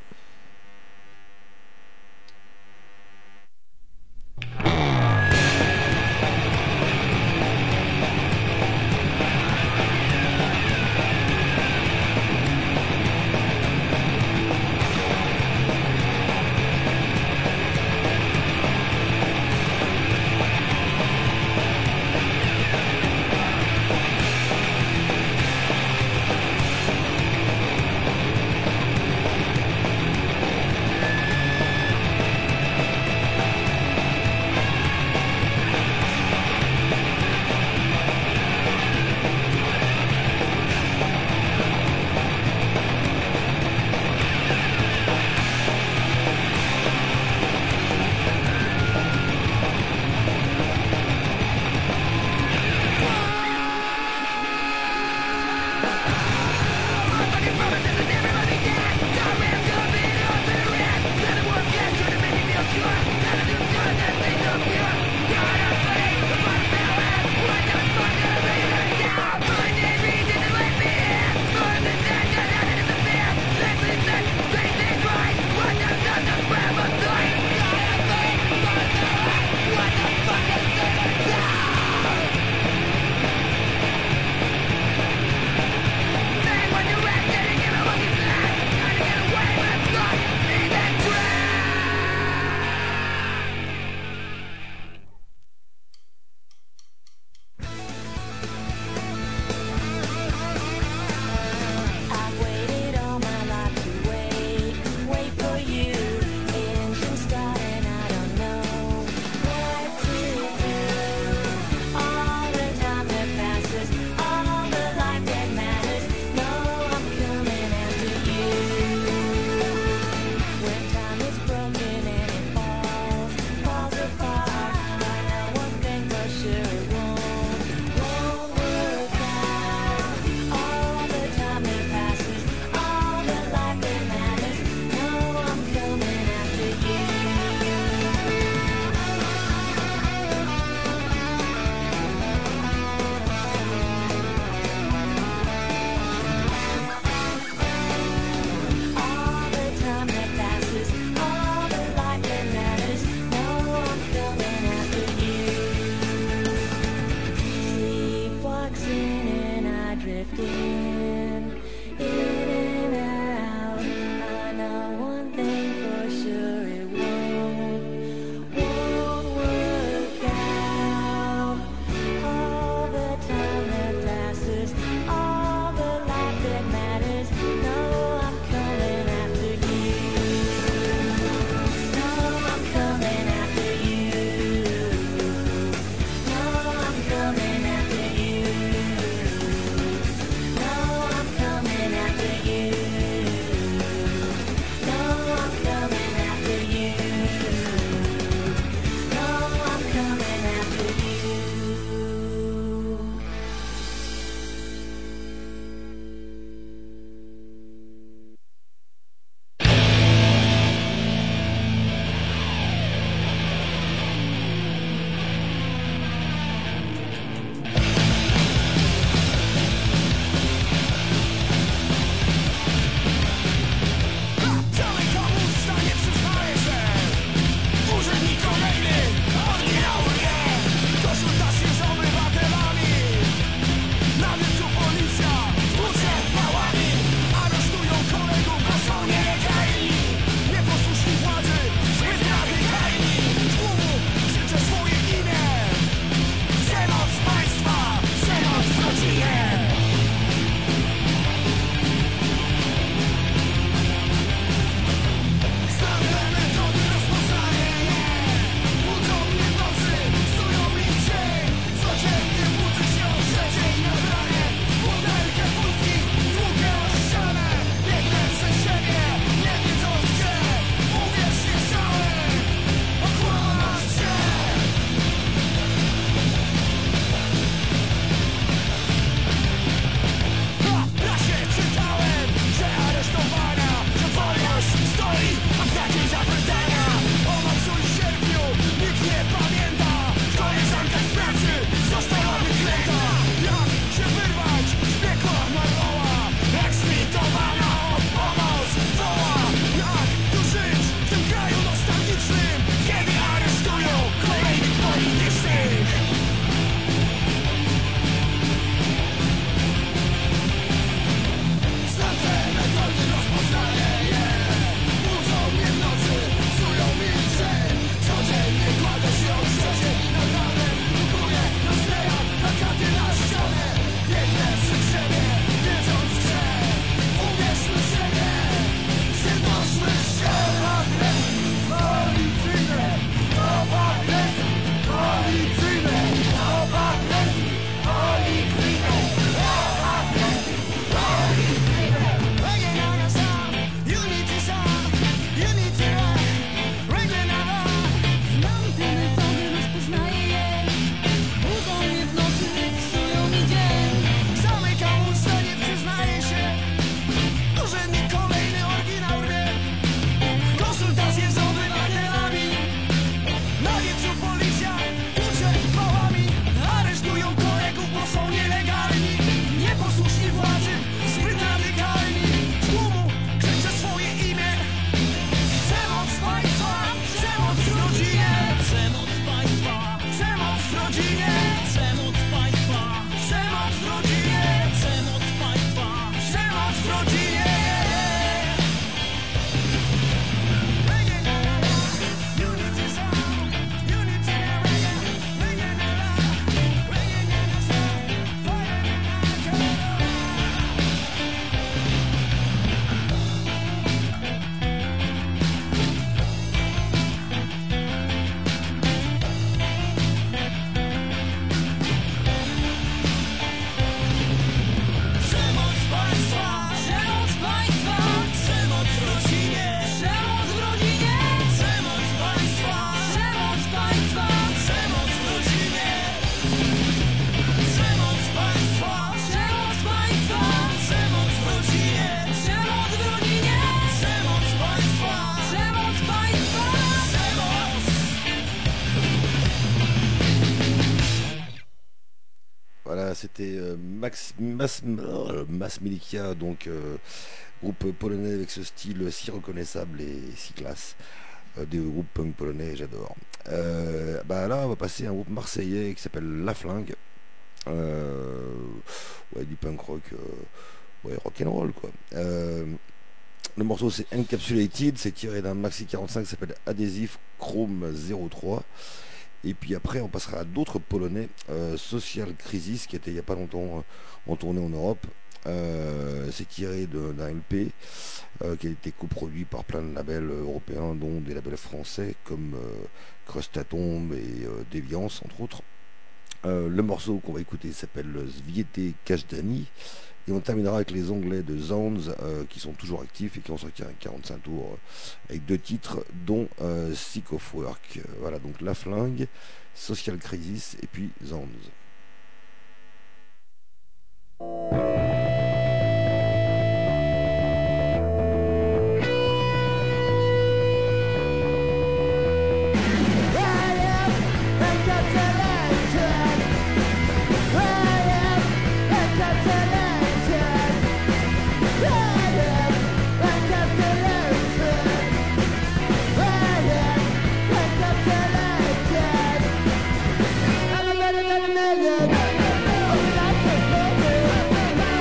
[SPEAKER 1] c'était Mass Militia, donc groupe polonais avec ce style si reconnaissable et si classe. Des groupes punk polonais, j'adore. Là, on va passer à un groupe marseillais qui s'appelle La Flingue. Du punk rock, rock'n'roll quoi. Le morceau c'est Encapsulated, c'est tiré d'un maxi 45 qui s'appelle Adhésif Chrome 03. Et puis après, on passera à d'autres polonais, Social Crisis, qui était il n'y a pas longtemps en tournée en Europe. C'est tiré d'un LP qui a été coproduit par plein de labels européens, dont des labels français comme Crustatomb et Déviance, entre autres. Le morceau qu'on va écouter s'appelle Zviete Kajdani. Et on terminera avec les Anglais de Zounds qui sont toujours actifs et qui ont sorti un 45 tours avec 2 titres, dont Sick of Work. Voilà, donc La Flingue, Social Crisis et puis Zounds.
[SPEAKER 5] I'm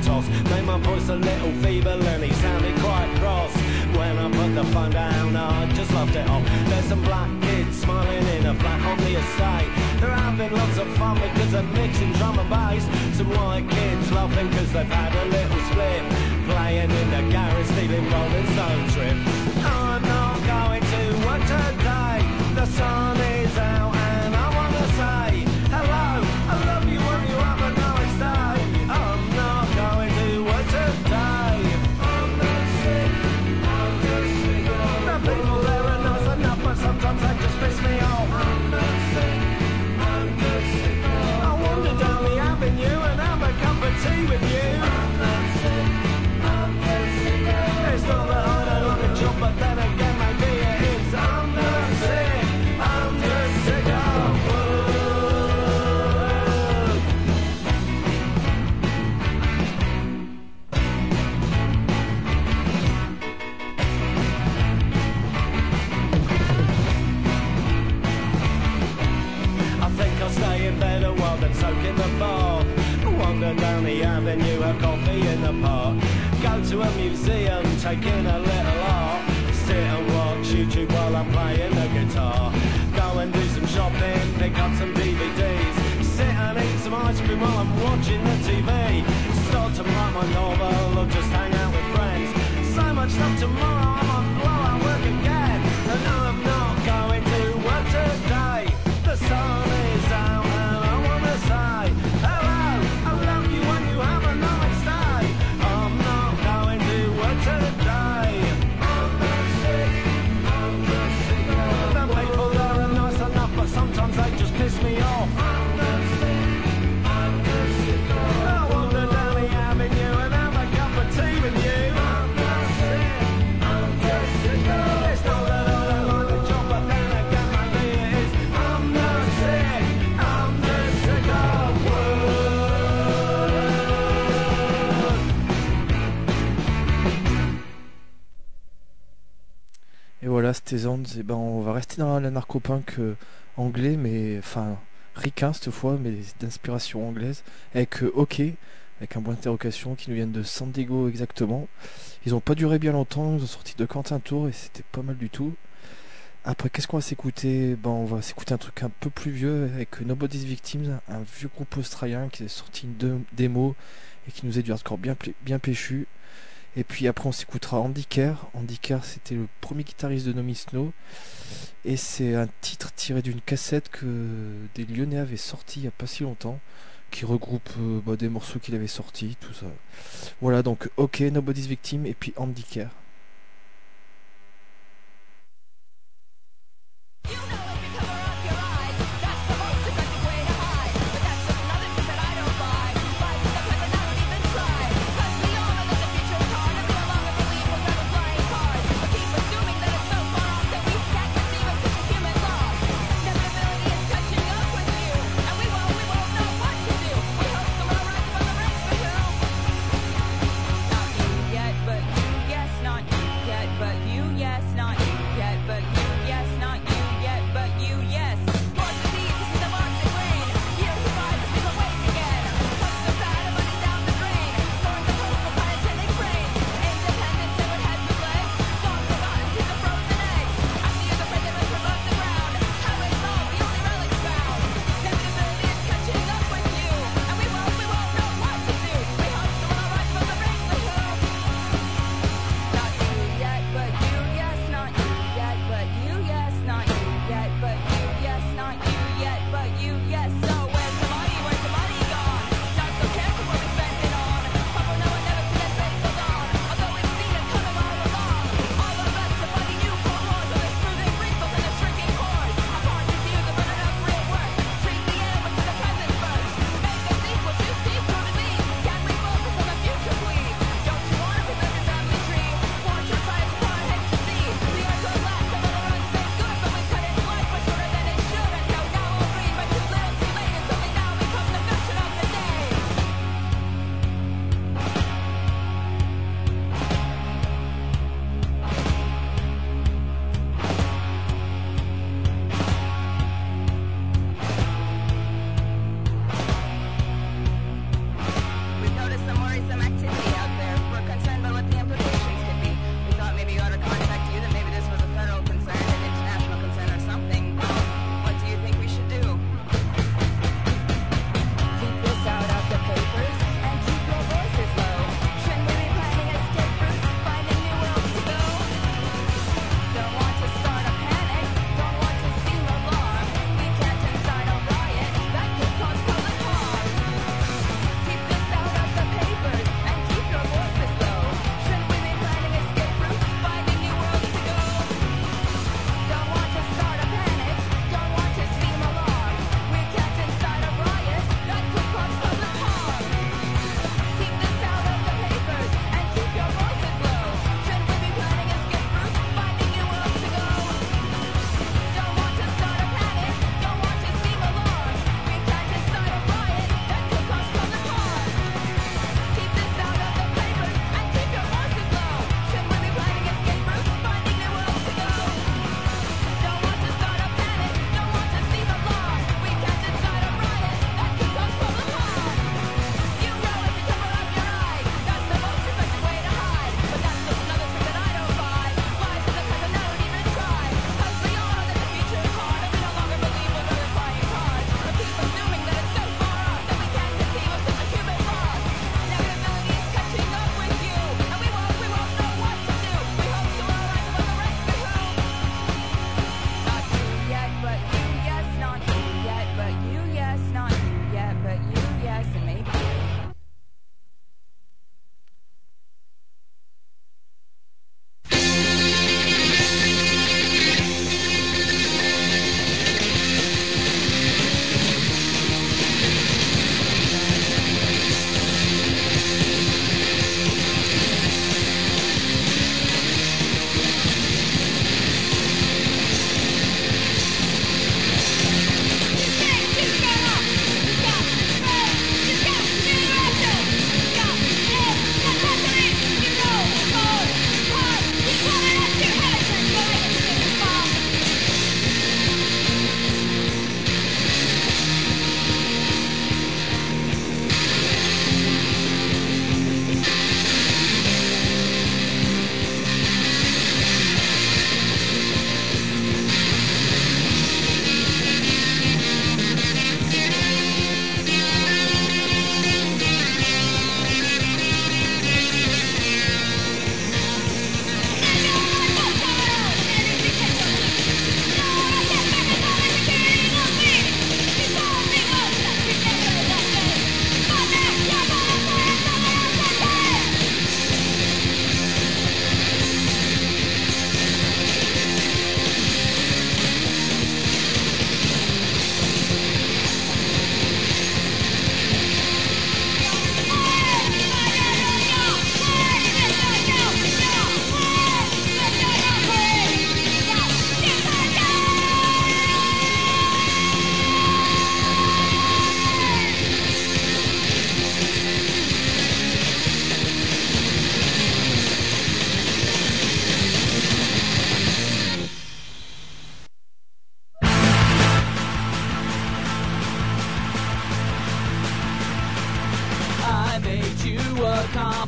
[SPEAKER 5] toss. Made my voice a little feeble and he sounded quite cross. When I put the phone down, I just laughed it off. There's some black kids smiling in a flat on the estate. They're having lots of fun because they're mixing drum and bass. Some white kids laughing because they've had a little split. Playing in the garage, stealing Rolling Stone trip. I'm not going to work today. The sun is out and I wanna say hello. I love you when you have a nice day. I'm not going to work today. I'm not sick. I'm just sick. The people there are nice enough, but sometimes they just piss me off. I'm not sick. I'm just sick. I wander down the avenue and have a cup of tea with you. I'm not sick. I'm just sick. It's not that I don't like a job, but then again maybe it is. I'm not sick. I'm just sick of work. I think I'll stay in bed a while then soak in the bath. Wander down the avenue, have coffee in the park. Go to a museum, take in a little art. Sit and watch YouTube while I'm playing the guitar. Go and do some shopping, pick up some DVDs. Sit and eat some ice cream while I'm watching the TV. Start to write my novel or just hang out with friends. So much stuff tomorrow, I'm on blowout work again. And I'm not going to work today. The sun is out and I wanna say hello. I love you when you have a nice day. I'm not going to work today. I'm not sick. I'm just sick. The people there are nice enough, but sometimes they just piss me off. I'm not sick. I'm just sick. I wander down the avenue and have a cup of tea with you. I'm not sick. I'm just sick. It's not that I don't like the job, but then again maybe it is. I'm not sick. I'm just sick of work.
[SPEAKER 2] Et voilà, c'était Zans. Et ben, on va rester dans l'anarcho-punk anglais, mais enfin ricain cette fois, mais d'inspiration anglaise, avec OK, avec un point d'interrogation qui nous viennent de San Diego exactement. Ils ont pas duré bien longtemps, ils ont sorti de Quentin Tour et c'était pas mal du tout. Après, qu'est-ce qu'on va s'écouter? Ben, on va s'écouter un truc un peu plus vieux avec Nobody's Victims, un vieux groupe australien qui a sorti une démo et qui nous est du hardcore bien péchu. Et puis après on s'écoutera Andy Kerr. Andy Kerr, c'était le premier guitariste de No Miss No. Et c'est un titre tiré d'une cassette que des Lyonnais avaient sorti il n'y a pas si longtemps, qui regroupe des morceaux qu'il avait sortis, tout ça. Voilà, donc OK, Nobody's Victim et puis Andy Kerr.
[SPEAKER 6] You know if you cover up your eyes, that's the most effective way to hide. But that's just another thing that I don't buy. Lies is the clever, now don't even try. 'Cause we all know that the future is hard, and we no longer believe we're never flying cars. But keep assuming that it's so far off that we can't conceive of such a human loss. Inevitability is catching up with you, and we won't know what to do. We hope someone runs from the race for who? Not you yet, but guess not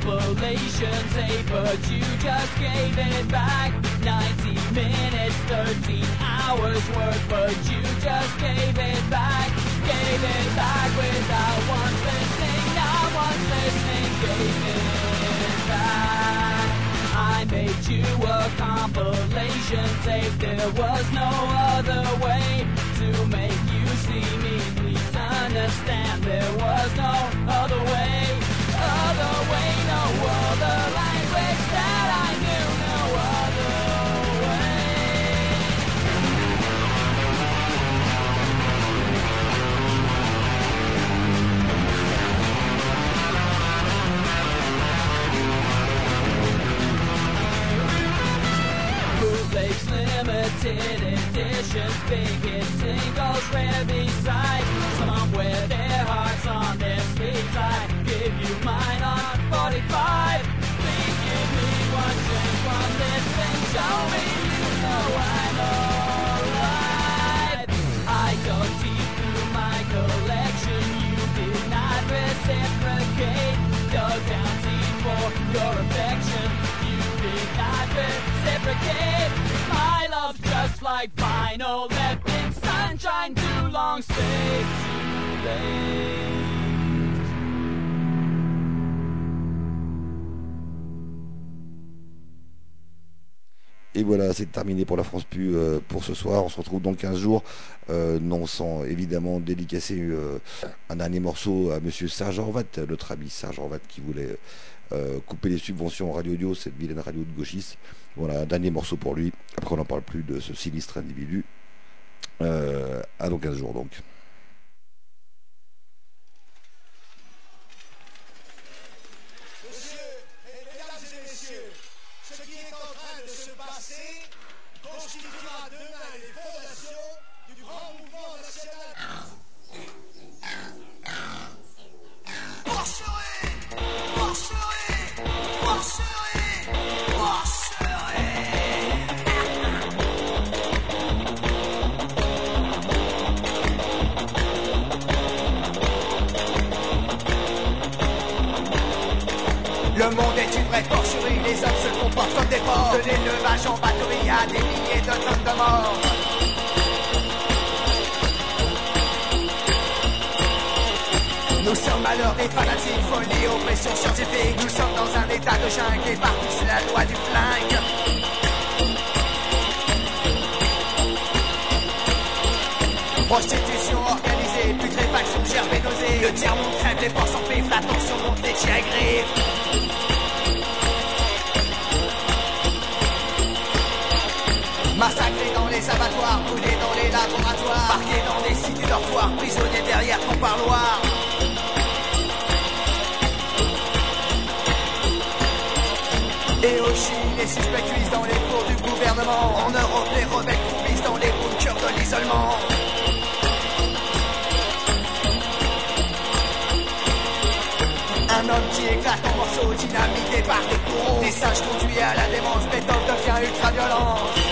[SPEAKER 7] compilation tape, but you just gave it back. 90 minutes, 13 hours worth, but you just gave it back. Gave it back without once listening, not once listening, gave it back. I made you a compilation tape, there was no other way to make you see me. Please understand, there was no other way, no other language that I knew, no other way. Bootlegs, limited editions, big hit singles, rare B-sides. Some wear their hearts on their sleeves. I give you mine on 45. Please give me one drink from this thing. Show me you know I'm alright. I dug deep through my collection. You did not reciprocate. Dug down deep for your affection. You did not reciprocate. My love's just like vinyl, left in sunshine too long, stay too late.
[SPEAKER 1] Et voilà, c'est terminé pour la France Pu pour ce soir. On se retrouve dans 15 jours. Non sans évidemment dédicacer un dernier morceau à monsieur Serge Horvat, notre ami Serge Horvat qui voulait couper les subventions en radio audio, cette vilaine radio de gauchistes. Voilà, un dernier morceau pour lui. Après on n'en parle plus de ce sinistre individu. À dans 15 jours donc.
[SPEAKER 3] Constituera demain les fondations du grand mouvement national. Forcerai, forcerai, forcerai, forcerai. Le monde est une vraie porcherie, les hommes se comportent comme des porcs. De l'élevage en batterie à des milliers de tonnes de morts. Nous sommes à l'heure des fanatiques, folie, oppression scientifique. Nous sommes dans un état de jungle et partout c'est la loi du flingue. Prostitution organisée, putréfaction, gerbe et nausée. Le tiers-monde crève, les porcs s'empivent, la tension monte, les chiens griffent. Massacrés dans les abattoirs, brûlés dans les laboratoires, parqués dans des cités dortoirs, prisonniers derrière ton parloir. Et au Chili, les suspects cuisent dans les fours du gouvernement. En Europe, les rebelles croupissent dans les bunkers de l'isolement. Un homme qui éclate en morceaux, dynamité par des courroux. Des singes conduits à la démence, méthode devient ultra-violence.